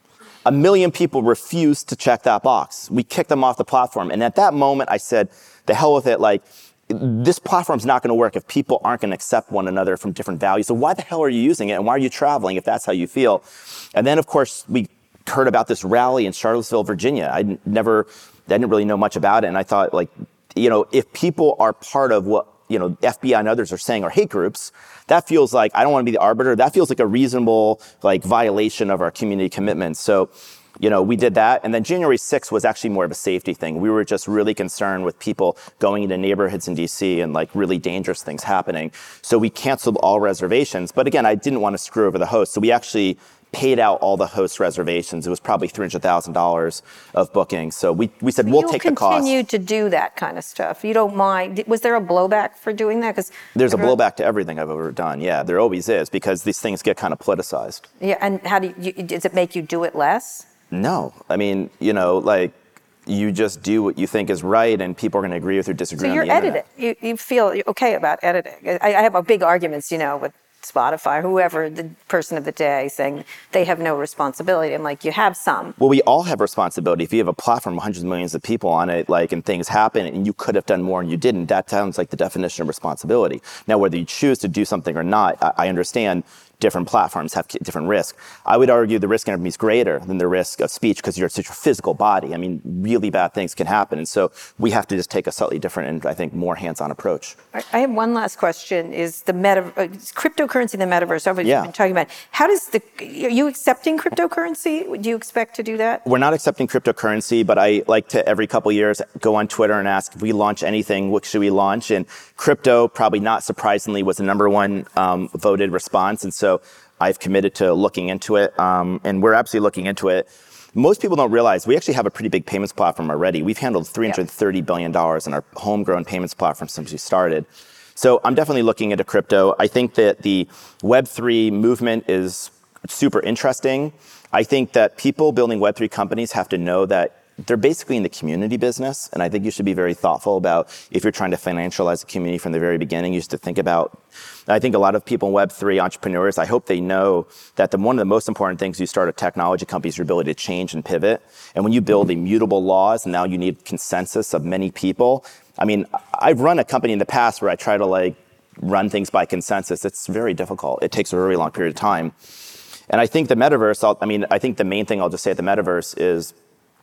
A million people refused to check that box. We kicked them off the platform. And at that moment, I said, the hell with it, like, this platform's not gonna work if people aren't gonna accept one another from different values. So why the hell are you using it? And why are you traveling if that's how you feel? And then, of course, we heard about this rally in Charlottesville, Virginia. I never, I didn't really know much about it. And I thought, like, you know, if people are part of what, you know, F B I and others are saying are hate groups, that feels like, I don't want to be the arbiter. That feels like a reasonable, like, violation of our community commitments. So, you know, we did that. And then January sixth was actually more of a safety thing. We were just really concerned with people going into neighborhoods in D C and like really dangerous things happening. So we canceled all reservations. But again, I didn't want to screw over the host. So we actually paid out all the host reservations. It was probably three hundred thousand dollars of bookings. So we, we said, we'll take the cost. You continue to do that kind of stuff. You don't mind. Was there a blowback for doing that? Because there's a blowback to everything I've ever done. Yeah, there always is because these things get kind of politicized. Yeah, and how do you, does it make you do it less? No. I mean, you know, like, you just do what you think is right and people are going to agree with or disagree so on the you're internet. editing. You, you feel okay about editing. I, I have a big arguments, you know, with Spotify, whoever the person of the day, saying they have no responsibility. I'm like, you have some. Well, we all have responsibility. If you have a platform with hundreds of millions of people on it, like, and things happen and you could have done more and you didn't, that sounds like the definition of responsibility. Now, whether you choose to do something or not, I, I understand different platforms have different risk. I would argue the risk in Airbnb is greater than the risk of speech because you're such a physical body. I mean, really bad things can happen. And so we have to just take a slightly different and I think more hands-on approach. I have one last question is the meta, uh, cryptocurrency, the metaverse, I've yeah. been talking about. How does the, are you accepting cryptocurrency? Do you expect to do that? We're not accepting cryptocurrency, but I like to every couple of years go on Twitter and ask if we launch anything, what should we launch? And crypto, probably not surprisingly, was the number one um, voted response. And so I've committed to looking into it, um, and we're absolutely looking into it. Most people don't realize we actually have a pretty big payments platform already. We've handled three hundred thirty billion dollars in our homegrown payments platform since we started. So I'm definitely looking into crypto. I think that the Web three movement is super interesting. I think that people building Web three companies have to know that they're basically in the community business, and I think you should be very thoughtful about if you're trying to financialize a community from the very beginning, you have to think about, I think a lot of people in Web three, entrepreneurs, I hope they know that the, one of the most important things you start a technology company is your ability to change and pivot. And when you build immutable laws, and now you need consensus of many people, I mean, I've run a company in the past where I try to like run things by consensus. It's very difficult. It takes a very long period of time. And I think the metaverse, I'll, I mean, I think the main thing I'll just say at the metaverse is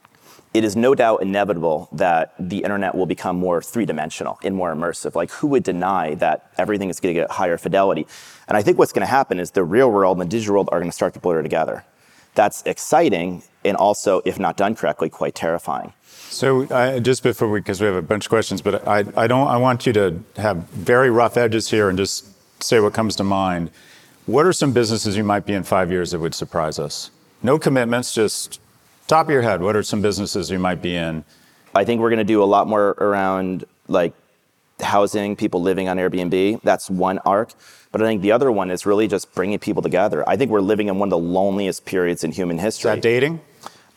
it is no doubt inevitable that the internet will become more three-dimensional and more immersive. Like, who would deny that everything is going to get higher fidelity? And I think what's going to happen is the real world and the digital world are going to start to blur together. That's exciting and also, if not done correctly, quite terrifying. So uh, just before we, because we have a bunch of questions, but I, I don't, I want you to have very rough edges here and just say what comes to mind. What are some businesses you might be in five years that would surprise us? No commitments, just top of your head, what are some businesses you might be in? I think we're going to do a lot more around like housing, people living on Airbnb. That's one arc. But I think the other one is really just bringing people together. I think we're living in one of the loneliest periods in human history. Is that dating?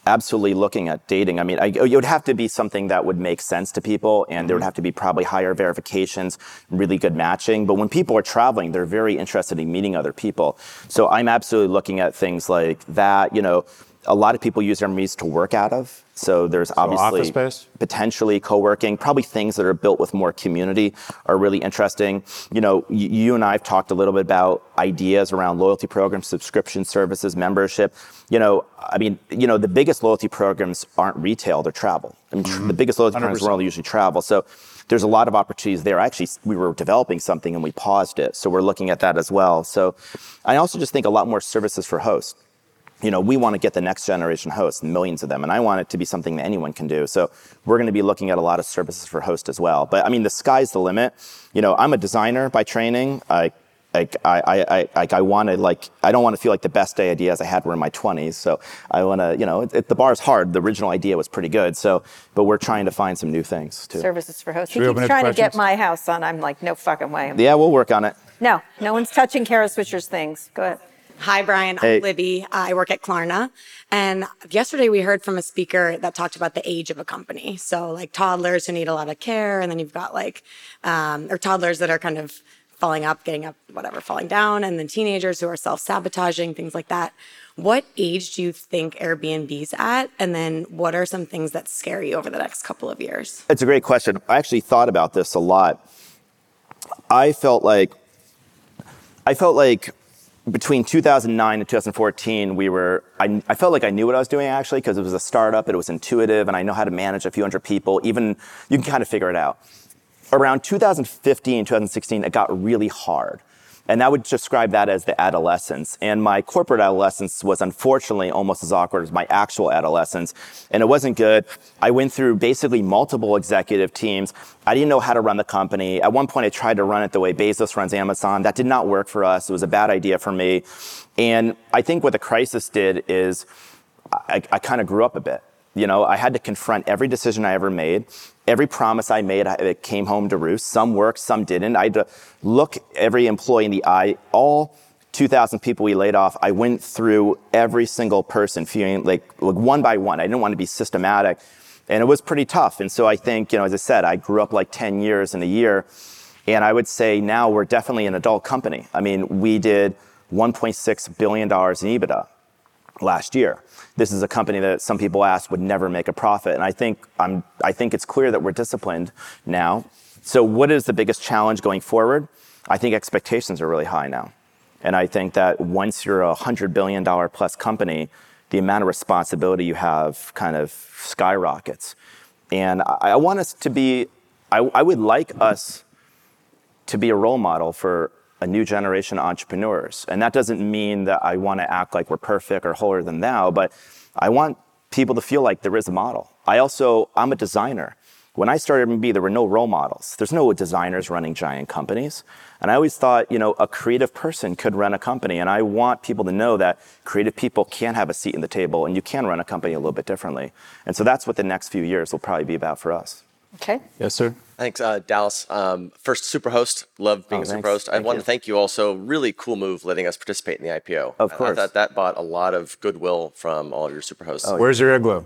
absolutely looking at dating. I mean, I, it would have to be something that would make sense to people, and there would have to be probably higher verifications, really good matching. But when people are traveling, they're very interested in meeting other people. So I'm absolutely looking at things like that. You know, a lot of people use Airbnbs to work out of. So there's So obviously office space? potentially co-working, probably things that are built with more community are really interesting. You know, you, you and I have talked a little bit about ideas around loyalty programs, subscription services, membership. You know, I mean, you know, the biggest loyalty programs aren't retail, they're travel. I mean, mm-hmm. the biggest loyalty programs in the world are usually travel. So there's a lot of opportunities there. Actually, we were developing something and we paused it. So we're looking at that as well. So I also just think a lot more services for hosts. You know, we want to get the next generation hosts, millions of them, and I want it to be something that anyone can do. So we're going to be looking at a lot of services for hosts as well. But I mean, the sky's the limit. You know, I'm a designer by training. I, like, I, I, I, I, I want to like, I don't want to feel like the best ideas I had were in my twenties. So I want to, you know, it, it, the bar's hard. The original idea was pretty good. So, but we're trying to find some new things too. Services for hosts. He Should we keeps open it to trying to get questions? my house on. I'm like, no fucking way. Yeah, we'll work on it. No, no one's touching Kara Swisher's things. Go ahead. Hi, Brian. Hey. I'm Libby. I work at Klarna. And yesterday we heard from a speaker that talked about the age of a company. So like toddlers who need a lot of care. And then you've got like, um, or toddlers that are kind of falling up, getting up, whatever, falling down. And then teenagers who are self-sabotaging, things like that. What age do you think Airbnb's at? And then what are some things that scare you over the next couple of years? It's a great question. I actually thought about this a lot. I felt like, I felt like, between two thousand nine and two thousand fourteen, we were, I, I felt like I knew what I was doing actually, because it was a startup, it was intuitive, and I know how to manage a few hundred people. Even, you can kind of figure it out. Around two thousand fifteen, two thousand sixteen, it got really hard. And I would describe that as the adolescence. And my corporate adolescence was unfortunately almost as awkward as my actual adolescence. And it wasn't good. I went through basically multiple executive teams. I didn't know how to run the company. At one point, I tried to run it the way Bezos runs Amazon. That did not work for us. It was a bad idea for me. And I think what the crisis did is I, I kind of grew up a bit. You know, I had to confront every decision I ever made. Every promise I made, it came home to roost. Some worked, some didn't. I had to look every employee in the eye. All two thousand people we laid off, I went through every single person, feeling like, like one by one. I didn't want to be systematic. And it was pretty tough. And so I think, you know, as I said, I grew up like ten years in a year. And I would say now we're definitely an adult company. I mean, we did one point six billion dollars in EBITDA last year. This is a company that some people asked would never make a profit. And I think I'm, I think it's clear that we're disciplined now. So what is the biggest challenge going forward? I think expectations are really high now. And I think that once you're a one hundred billion dollars plus company, the amount of responsibility you have kind of skyrockets. And I, I want us to be, I, I would like us to be a role model for a new generation of entrepreneurs. And that doesn't mean that I want to act like we're perfect or holier than thou, but I want people to feel like there is a model. I also, I'm a designer. When I started Airbnb, there were no role models. There's no designers running giant companies. And I always thought, you know, a creative person could run a company. And I want people to know that creative people can have a seat in the table and you can run a company a little bit differently. And so that's what the next few years will probably be about for us. Okay. Yes, sir. Thanks, uh, Dallas. Um, first Superhost, loved being Oh, a thanks. Superhost. I Thank want you. to thank you also. Really cool move letting us participate in the I P O. Of I- course. I thought that bought a lot of goodwill from all of your Superhosts. Oh, Where's your igloo?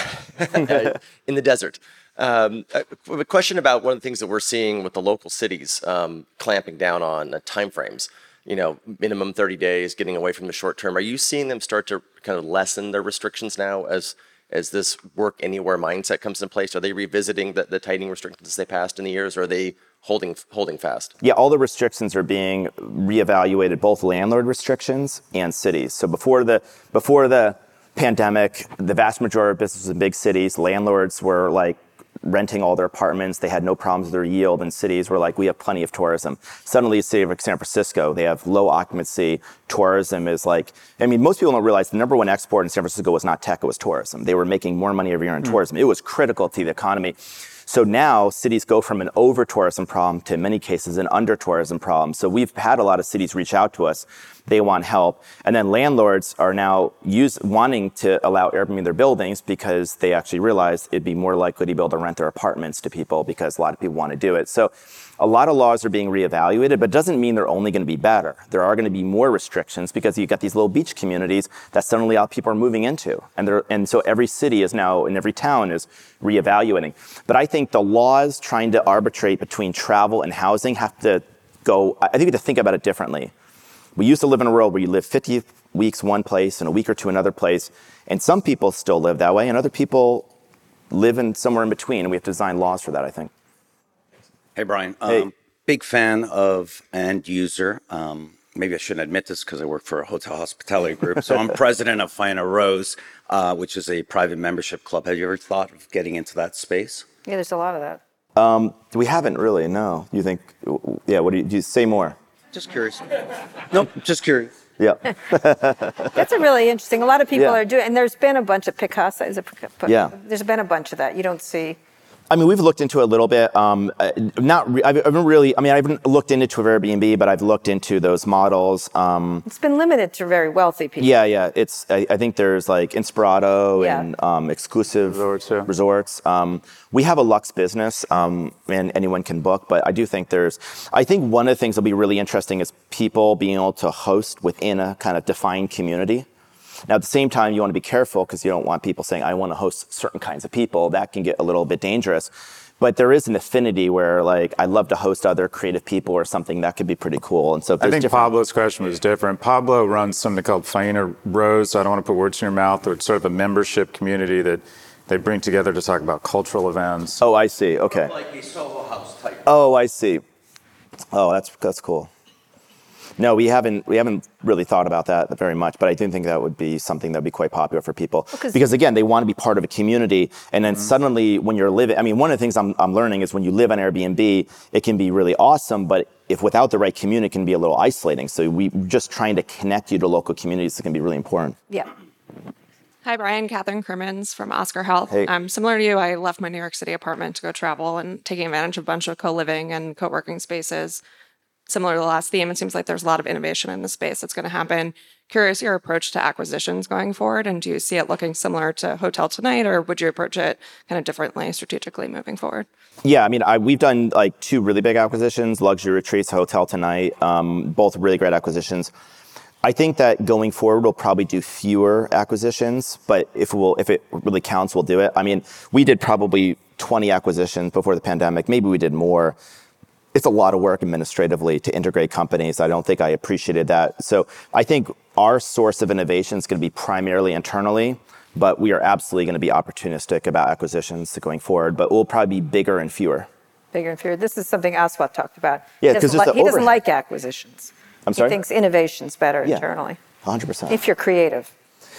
in the desert. Um, a, a question about one of the things that we're seeing with the local cities um, clamping down on uh, timeframes. You know, minimum thirty days, getting away from the short term. Are you seeing them start to kind of lessen their restrictions now as as this work anywhere mindset comes into place? Are they revisiting the, the tightening restrictions they passed in the years, or are they holding holding fast? Yeah, all the restrictions are being reevaluated, both landlord restrictions and cities. So before the before the pandemic, the vast majority of businesses in big cities, landlords were like renting all their apartments. They had no problems with their yield, and cities were like, we have plenty of tourism. Suddenly, a city like San Francisco, they have low occupancy. Tourism is like, I mean, most people don't realize the number one export in San Francisco was not tech, it was tourism. They were making more money every year in mm. tourism. It was critical to the economy. So now cities go from an over-tourism problem to, in many cases, an under-tourism problem. So we've had a lot of cities reach out to us. They want help. And then landlords are now use, wanting to allow Airbnb in their buildings because they actually realize it'd be more likely to be able to rent their apartments to people because a lot of people want to do it. So a lot of laws are being reevaluated, but it doesn't mean they're only going to be better. There are going to be more restrictions because you've got these little beach communities that suddenly all people are moving into. And, and so every city is now, and every town is reevaluating. But I think the laws trying to arbitrate between travel and housing have to go, I think we have to think about it differently. We used to live in a world where you live fifty weeks one place and a week or two another place. And some people still live that way and other people live in somewhere in between. And we have to design laws for that, I think. Hey, Brian. Hey. Um, big fan of End User. Um, maybe I shouldn't admit this because I work for a hotel hospitality group. So I'm president of Fiona Rose, uh, which is a private membership club. Have you ever thought of getting into that space? Yeah, there's a lot of that. Um, we haven't really, no. You think, yeah, what do you, do you say more? Just curious. Nope, just curious. Yeah. That's a really interesting. A lot of people Yeah. are doing, and there's been a bunch of Picasa. Is it Pic- Yeah. There's been a bunch of that. You don't see. I mean, we've looked into it a little bit. Um, uh, not, re- I've, I haven't really. I mean, I haven't looked into Airbnb, but I've looked into those models. Um, It's been limited to very wealthy people. yeah, yeah. It's. I, I think there's like Inspirato Yeah. and um, exclusive resorts. resorts. Um, we have a Lux business, um, and anyone can book. But I do think there's. I think one of the things that'll be really interesting is people being able to host within a kind of defined community. Now, at the same time, you want to be careful because you don't want people saying, I want to host certain kinds of people. That can get a little bit dangerous. But there is an affinity where, like, I love to host other creative people or something. That could be pretty cool. And so if I there's think different- Pablo's question was different. Pablo runs something called Fiona Rose. I don't want to put words in your mouth. It's sort of a membership community that they bring together to talk about cultural events. Oh, I see. Okay. Like a Soho House type. Oh, I see. Oh, that's that's cool. No, we haven't we haven't really thought about that very much, but I do think that would be something that would be quite popular for people. Because- Because again, they want to be part of a community, and then suddenly when you're living, I mean, one of the things I'm I'm learning is when you live on Airbnb, it can be really awesome, but if without the right community, it can be a little isolating. So we just trying to connect you to local communities that can be really important. Yeah. Hi, Brian. Catherine Crimmins from Oscar Health. Hey. Um, similar to you, I left my New York City apartment to go travel and taking advantage of a bunch of co-living and co-working spaces. Similar to the last theme, it seems like there's a lot of innovation in the space that's going to happen. Curious your approach to acquisitions going forward, and do you see it looking similar to Hotel Tonight, or would you approach it kind of differently strategically moving forward? Yeah, I mean, I, we've done like two really big acquisitions, Luxury Retreats, Hotel Tonight, um, both really great acquisitions. I think that going forward, we'll probably do fewer acquisitions, but if we'll, if it really counts, we'll do it. I mean, we did probably twenty acquisitions before the pandemic. Maybe we did more. It's a lot of work administratively to integrate companies. I don't think I appreciated that. So I think our source of innovation is going to be primarily internally, but we are absolutely going to be opportunistic about acquisitions going forward, but we'll probably be bigger and fewer. Bigger and fewer. This is something Aswath talked about. Yeah, he 'cause doesn't, there's li- the he doesn't overhead. like acquisitions. I'm sorry? He thinks innovation's better Yeah. internally. one hundred percent. If you're creative.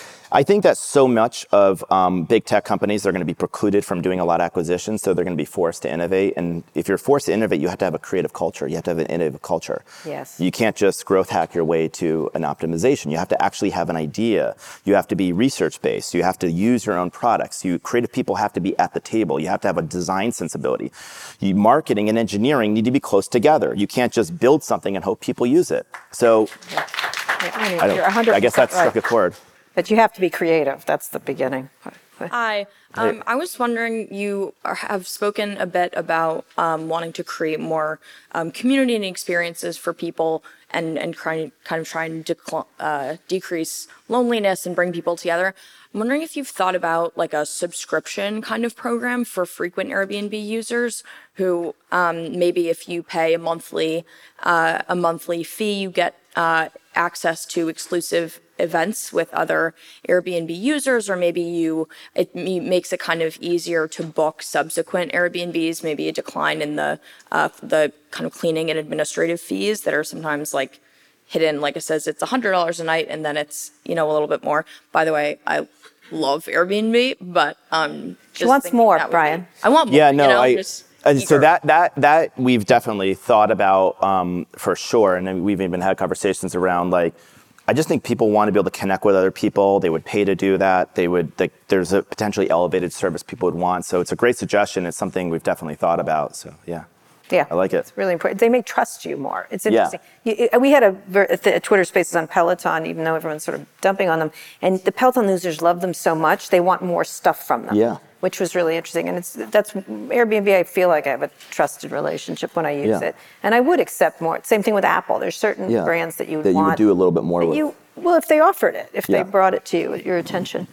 I think that so much of um, big tech companies are going to be precluded from doing a lot of acquisitions, so they're going to be forced to innovate. And if you're forced to innovate, you have to have a creative culture. You have to have an innovative culture. Yes. You can't just growth hack your way to an optimization. You have to actually have an idea. You have to be research-based. You have to use your own products. You creative people have to be at the table. You have to have a design sensibility. You, marketing and engineering need to be close together. You can't just build something and hope people use it. So Yeah, I, mean, I, don't, you're one hundred percent I guess that right. struck a chord. But you have to be creative. That's the beginning. Hi. Um, I was wondering, you are, have spoken a bit about um, wanting to create more um, community and experiences for people and, and kind, kind of trying to decl- uh, decrease loneliness and bring people together. I'm wondering if you've thought about like a subscription kind of program for frequent Airbnb users who um, maybe if you pay a monthly uh, a monthly fee, you get uh, access to exclusive events with other Airbnb users, or maybe you it m- makes it kind of easier to book subsequent Airbnbs, maybe a decline in the uh, the kind of cleaning and administrative fees that are sometimes like hidden. Like it says it's one hundred dollars a night and then it's, you know, a little bit more. By the way, I love Airbnb, but um She wants more, Brian. Be, I want more. Yeah, no, you know, I. just And so eager. that that that we've definitely thought about um, for sure, and then we've even had conversations around like I just think people want to be able to connect with other people. They would pay to do that. They would, like, there's a potentially elevated service people would want. So it's a great suggestion. It's something we've definitely thought about. So yeah. Yeah, I like it. It's really important. They may trust you more. It's Yeah. interesting. You, we had a, ver- a Twitter Spaces on Peloton, even though everyone's sort of dumping on them, and the Peloton users love them so much they want more stuff from them. Yeah. Which was really interesting, and it's that's Airbnb. I feel like I have a trusted relationship when I use Yeah. it, and I would accept more. Same thing with Apple. There's certain Yeah. brands that you would that you want would do a little bit more that with. you well, if they offered it, if Yeah. they brought it to you at your attention.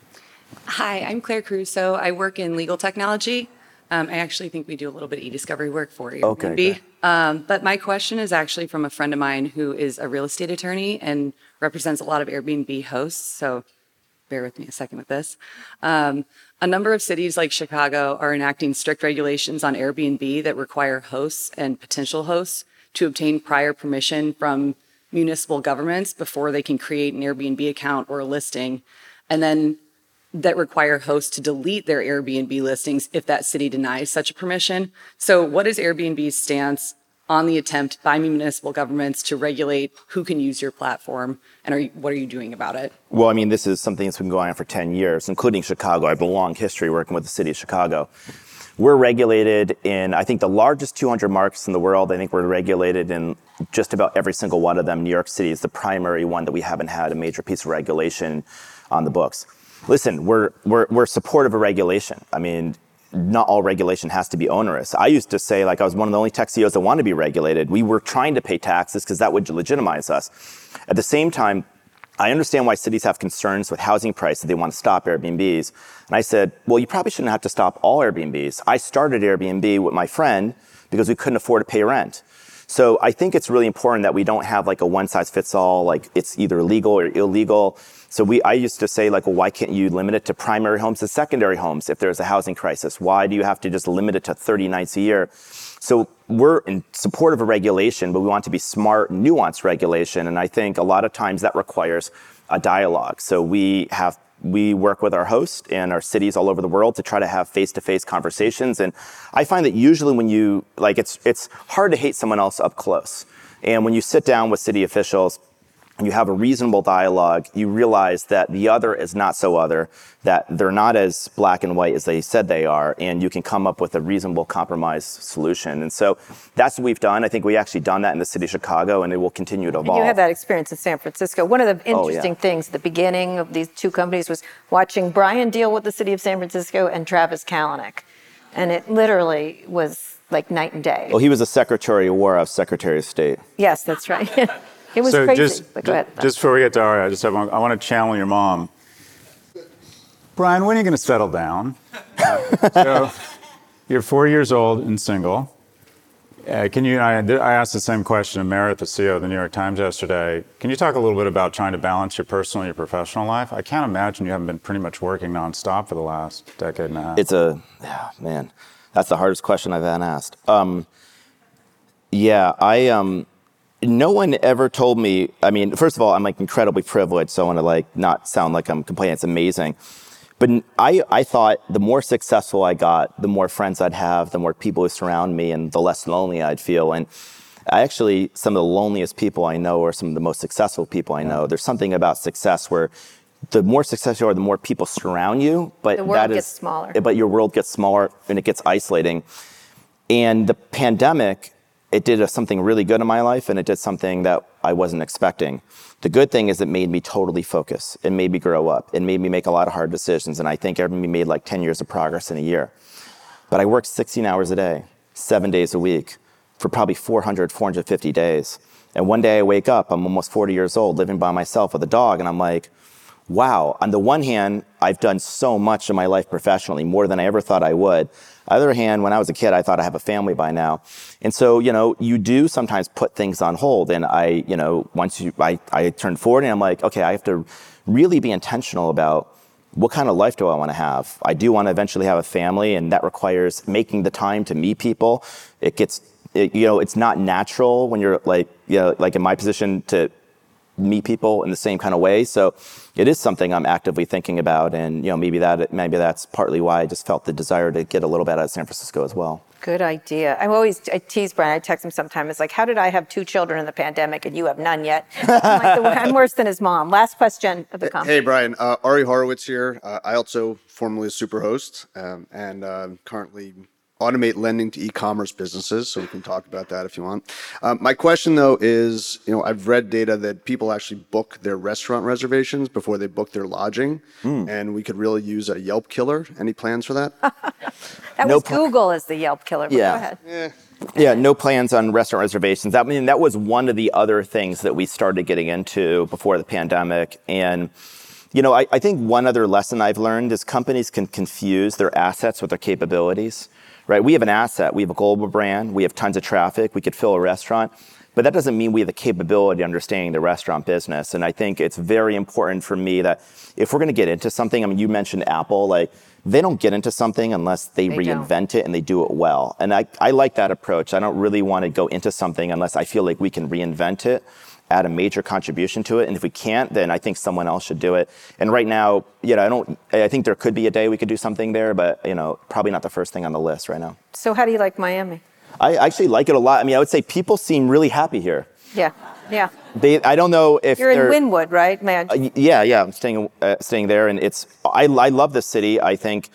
Hi, I'm Claire Caruso. I work in legal technology. Um, I actually think we do a little bit of e-discovery work for Airbnb. Okay, okay. Um, but my question is actually from a friend of mine who is a real estate attorney and represents a lot of Airbnb hosts. So bear with me a second with this. Um, a number of cities like Chicago are enacting strict regulations on Airbnb that require hosts and potential hosts to obtain prior permission from municipal governments before they can create an Airbnb account or a listing. And then that require hosts to delete their Airbnb listings if that city denies such a permission. So what is Airbnb's stance on the attempt by municipal governments to regulate who can use your platform, and are you, what are you doing about it? Well, I mean, this is something that's been going on for ten years, including Chicago. I have a long history working with the city of Chicago. We're regulated in, I think, the largest two hundred markets in the world. I think we're regulated in just about every single one of them. New York City is the primary one that we haven't had a major piece of regulation on the books. Listen, we're, we're, we're supportive of regulation. I mean, not all regulation has to be onerous. I used to say, like, I was one of the only tech C E Os that wanted to be regulated. We were trying to pay taxes because that would legitimize us. At the same time, I understand why cities have concerns with housing prices. They want to stop Airbnbs. And I said, well, you probably shouldn't have to stop all Airbnbs. I started Airbnb with my friend because we couldn't afford to pay rent. So I think it's really important that we don't have like a one size fits all, like it's either legal or illegal. So we, I used to say, like, well, why can't you limit it to primary homes and secondary homes if there's a housing crisis? Why do you have to just limit it to thirty nights a year? So we're in support of a regulation, but we want to be smart, nuanced regulation. And I think a lot of times that requires a dialogue. So we have we work with our hosts and our cities all over the world to try to have face-to-face conversations. And I find that usually when you, like, it's it's hard to hate someone else up close. And when you sit down with city officials, and you have a reasonable dialogue, you realize that the other is not so other, that they're not as black and white as they said they are, and you can come up with a reasonable compromise solution. And so that's what we've done. I think we actually done that in the city of Chicago, and it will continue to evolve. And you had that experience in San Francisco. One of the Oh, interesting yeah. things at the beginning of these two companies was watching Brian deal with the city of San Francisco and Travis Kalanick. And it literally was like night and day. Well, he was the Secretary of War of Secretary of State. Yes, that's right. It was so crazy. Just, but go ahead. just before we get to Aria, I just have one, I want to channel your mom. Brian, when are you going to settle down? Uh, so you're four years old and single. Uh, can you? I, I asked the same question of Meredith, the C E O of the New York Times yesterday. Can you talk a little bit about trying to balance your personal and your professional life? I can't imagine you haven't been pretty much working nonstop for the last decade and a half. It's a, yeah, man, that's the hardest question I've been asked. Um, yeah, I, um, no one ever told me, I mean, first of all, I'm like incredibly privileged, so I want to like not sound like I'm complaining, it's amazing. But I, I thought the more successful I got, the more friends I'd have, the more people who surround me, and the less lonely I'd feel. And I actually, some of the loneliest people I know are some of the most successful people I know. There's something about success where the more successful you are, the more people surround you, but The world that is, gets smaller. But your world gets smaller and it gets isolating. And the pandemic, it did something really good in my life, and it did something that I wasn't expecting. The good thing is it made me totally focus. It made me grow up. It made me make a lot of hard decisions, and I think Airbnb made like ten years of progress in a year. But I worked sixteen hours a day, seven days a week, for probably four hundred, four hundred fifty days. And one day I wake up, I'm almost forty years old, living by myself with a dog, and I'm like, wow. On the one hand, I've done so much in my life professionally, more than I ever thought I would. On the other hand, when I was a kid, I thought I have a family by now. And so, you know, you do sometimes put things on hold. And I, you know, once you, I, I turned forty, and I'm like, okay, I have to really be intentional about what kind of life do I want to have? I do want to eventually have a family, and that requires making the time to meet people. It gets, it, you know, it's not natural when you're like, you know, like in my position to meet people in the same kind of way. So it is something I'm actively thinking about. And, you know, maybe that maybe that's partly why I just felt the desire to get a little bit out of San Francisco as well. Good idea. I'm always, I tease Brian, I text him sometimes, it's like, how did I have two children in the pandemic and you have none yet? I'm, like the, I'm worse than his mom. Last question of the conference. Hey, Brian. Uh, Ari Horowitz here. Uh, I also formerly a Superhost um, and uh, currently automate lending to e-commerce businesses, so we can talk about that if you want. Um, my question, though, is, you know, I've read data that people actually book their restaurant reservations before they book their lodging, mm. and we could really use a Yelp killer. Any plans for that? That no was pl- Google as the Yelp killer, but yeah. go ahead. Yeah. Yeah, no plans on restaurant reservations. I mean, that was one of the other things that we started getting into before the pandemic. And, you know, I, I think one other lesson I've learned is companies can confuse their assets with their capabilities. Right, we have an asset, we have a global brand, we have tons of traffic, we could fill a restaurant, but that doesn't mean we have the capability of understanding the restaurant business. And I think it's very important for me that if we're gonna get into something, I mean, you mentioned Apple, like they don't get into something unless they, they reinvent don't. it and they do it well. And I, I like that approach. I don't really wanna go into something unless I feel like we can reinvent it, add a major contribution to it. And if we can't, then I think someone else should do it. And right now, you know, I don't, I think there could be a day we could do something there, but, you know, probably not the first thing on the list right now. So how do you like Miami? I actually like it a lot. I mean, I would say people seem really happy here. Yeah, yeah. They, I don't know if You're they're, in Wynwood, right, man? Uh, yeah, yeah, I'm staying, uh, staying there. And it's, I, I love this city. I think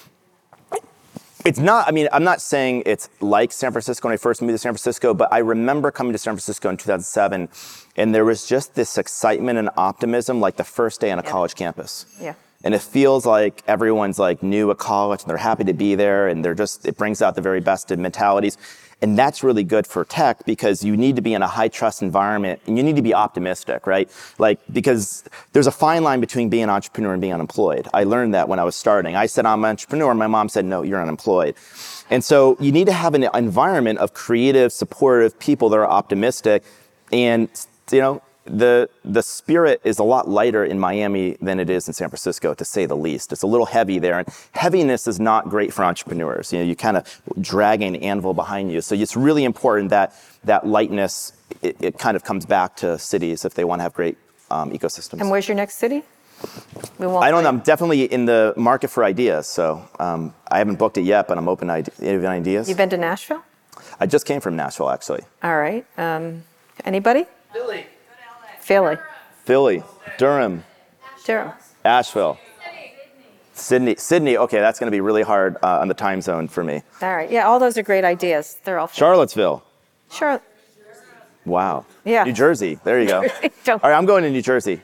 it's not, I mean, I'm not saying it's like San Francisco when I first moved to San Francisco, but I remember coming to San Francisco in two thousand seven, and there was just this excitement and optimism like the first day on a yeah. college campus. Yeah. And it feels like everyone's like new at college and they're happy to be there, and they're just, it brings out the very best in mentalities. And that's really good for tech because you need to be in a high trust environment and you need to be optimistic, right? Like, because there's a fine line between being an entrepreneur and being unemployed. I learned that when I was starting. I said, I'm an entrepreneur. My mom said, no, you're unemployed. And so you need to have an environment of creative, supportive people that are optimistic. And, you know, the the spirit is a lot lighter in Miami than it is in San Francisco, to say the least. It's a little heavy there, and heaviness is not great for entrepreneurs. You know, you kind of drag an anvil behind you. So it's really important that that lightness, it, it kind of comes back to cities if they want to have great um, ecosystems. And where's your next city? We won't I don't wait. know. I'm definitely in the market for ideas. So um, I haven't booked it yet, but I'm open to ide- ideas. You've been to Nashville? I just came from Nashville, actually. All right. Um, anybody? Philly. Philly. Philly. Durham. Durham. Asheville. Sydney. Sydney. Okay, that's going to be really hard uh, on the time zone for me. All right. Yeah, all those are great ideas. They're all Charlottesville. Charlotte. Wow. Yeah. New Jersey. There you go. All right, I'm going to New Jersey.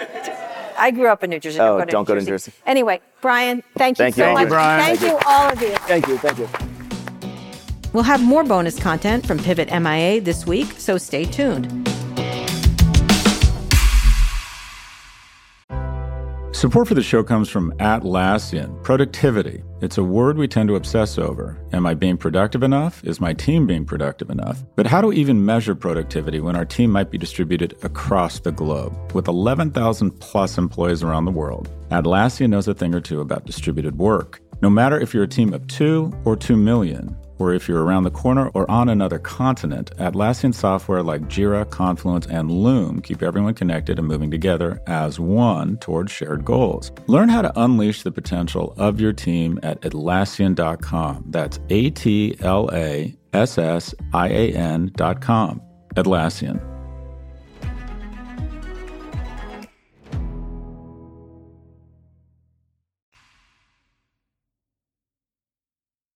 I grew up in New Jersey. Oh, don't go to, don't New, go Jersey. to New Jersey. Anyway, Brian, thank you thank so you. much. Thank you, Brian. Thank, thank you, all of you. Thank you. Thank you. We'll have more bonus content from Pivot M I A this week, so stay tuned. Support for the show comes from Atlassian. Productivity. It's a word we tend to obsess over. Am I being productive enough? Is my team being productive enough? But how do we even measure productivity when our team might be distributed across the globe? With eleven thousand plus employees around the world, Atlassian knows a thing or two about distributed work. No matter if you're a team of two or two million, or if you're around the corner or on another continent, Atlassian software like Jira, Confluence, and Loom keep everyone connected and moving together as one towards shared goals. Learn how to unleash the potential of your team at Atlassian dot com. That's A T L A S S I A N dot com. Atlassian.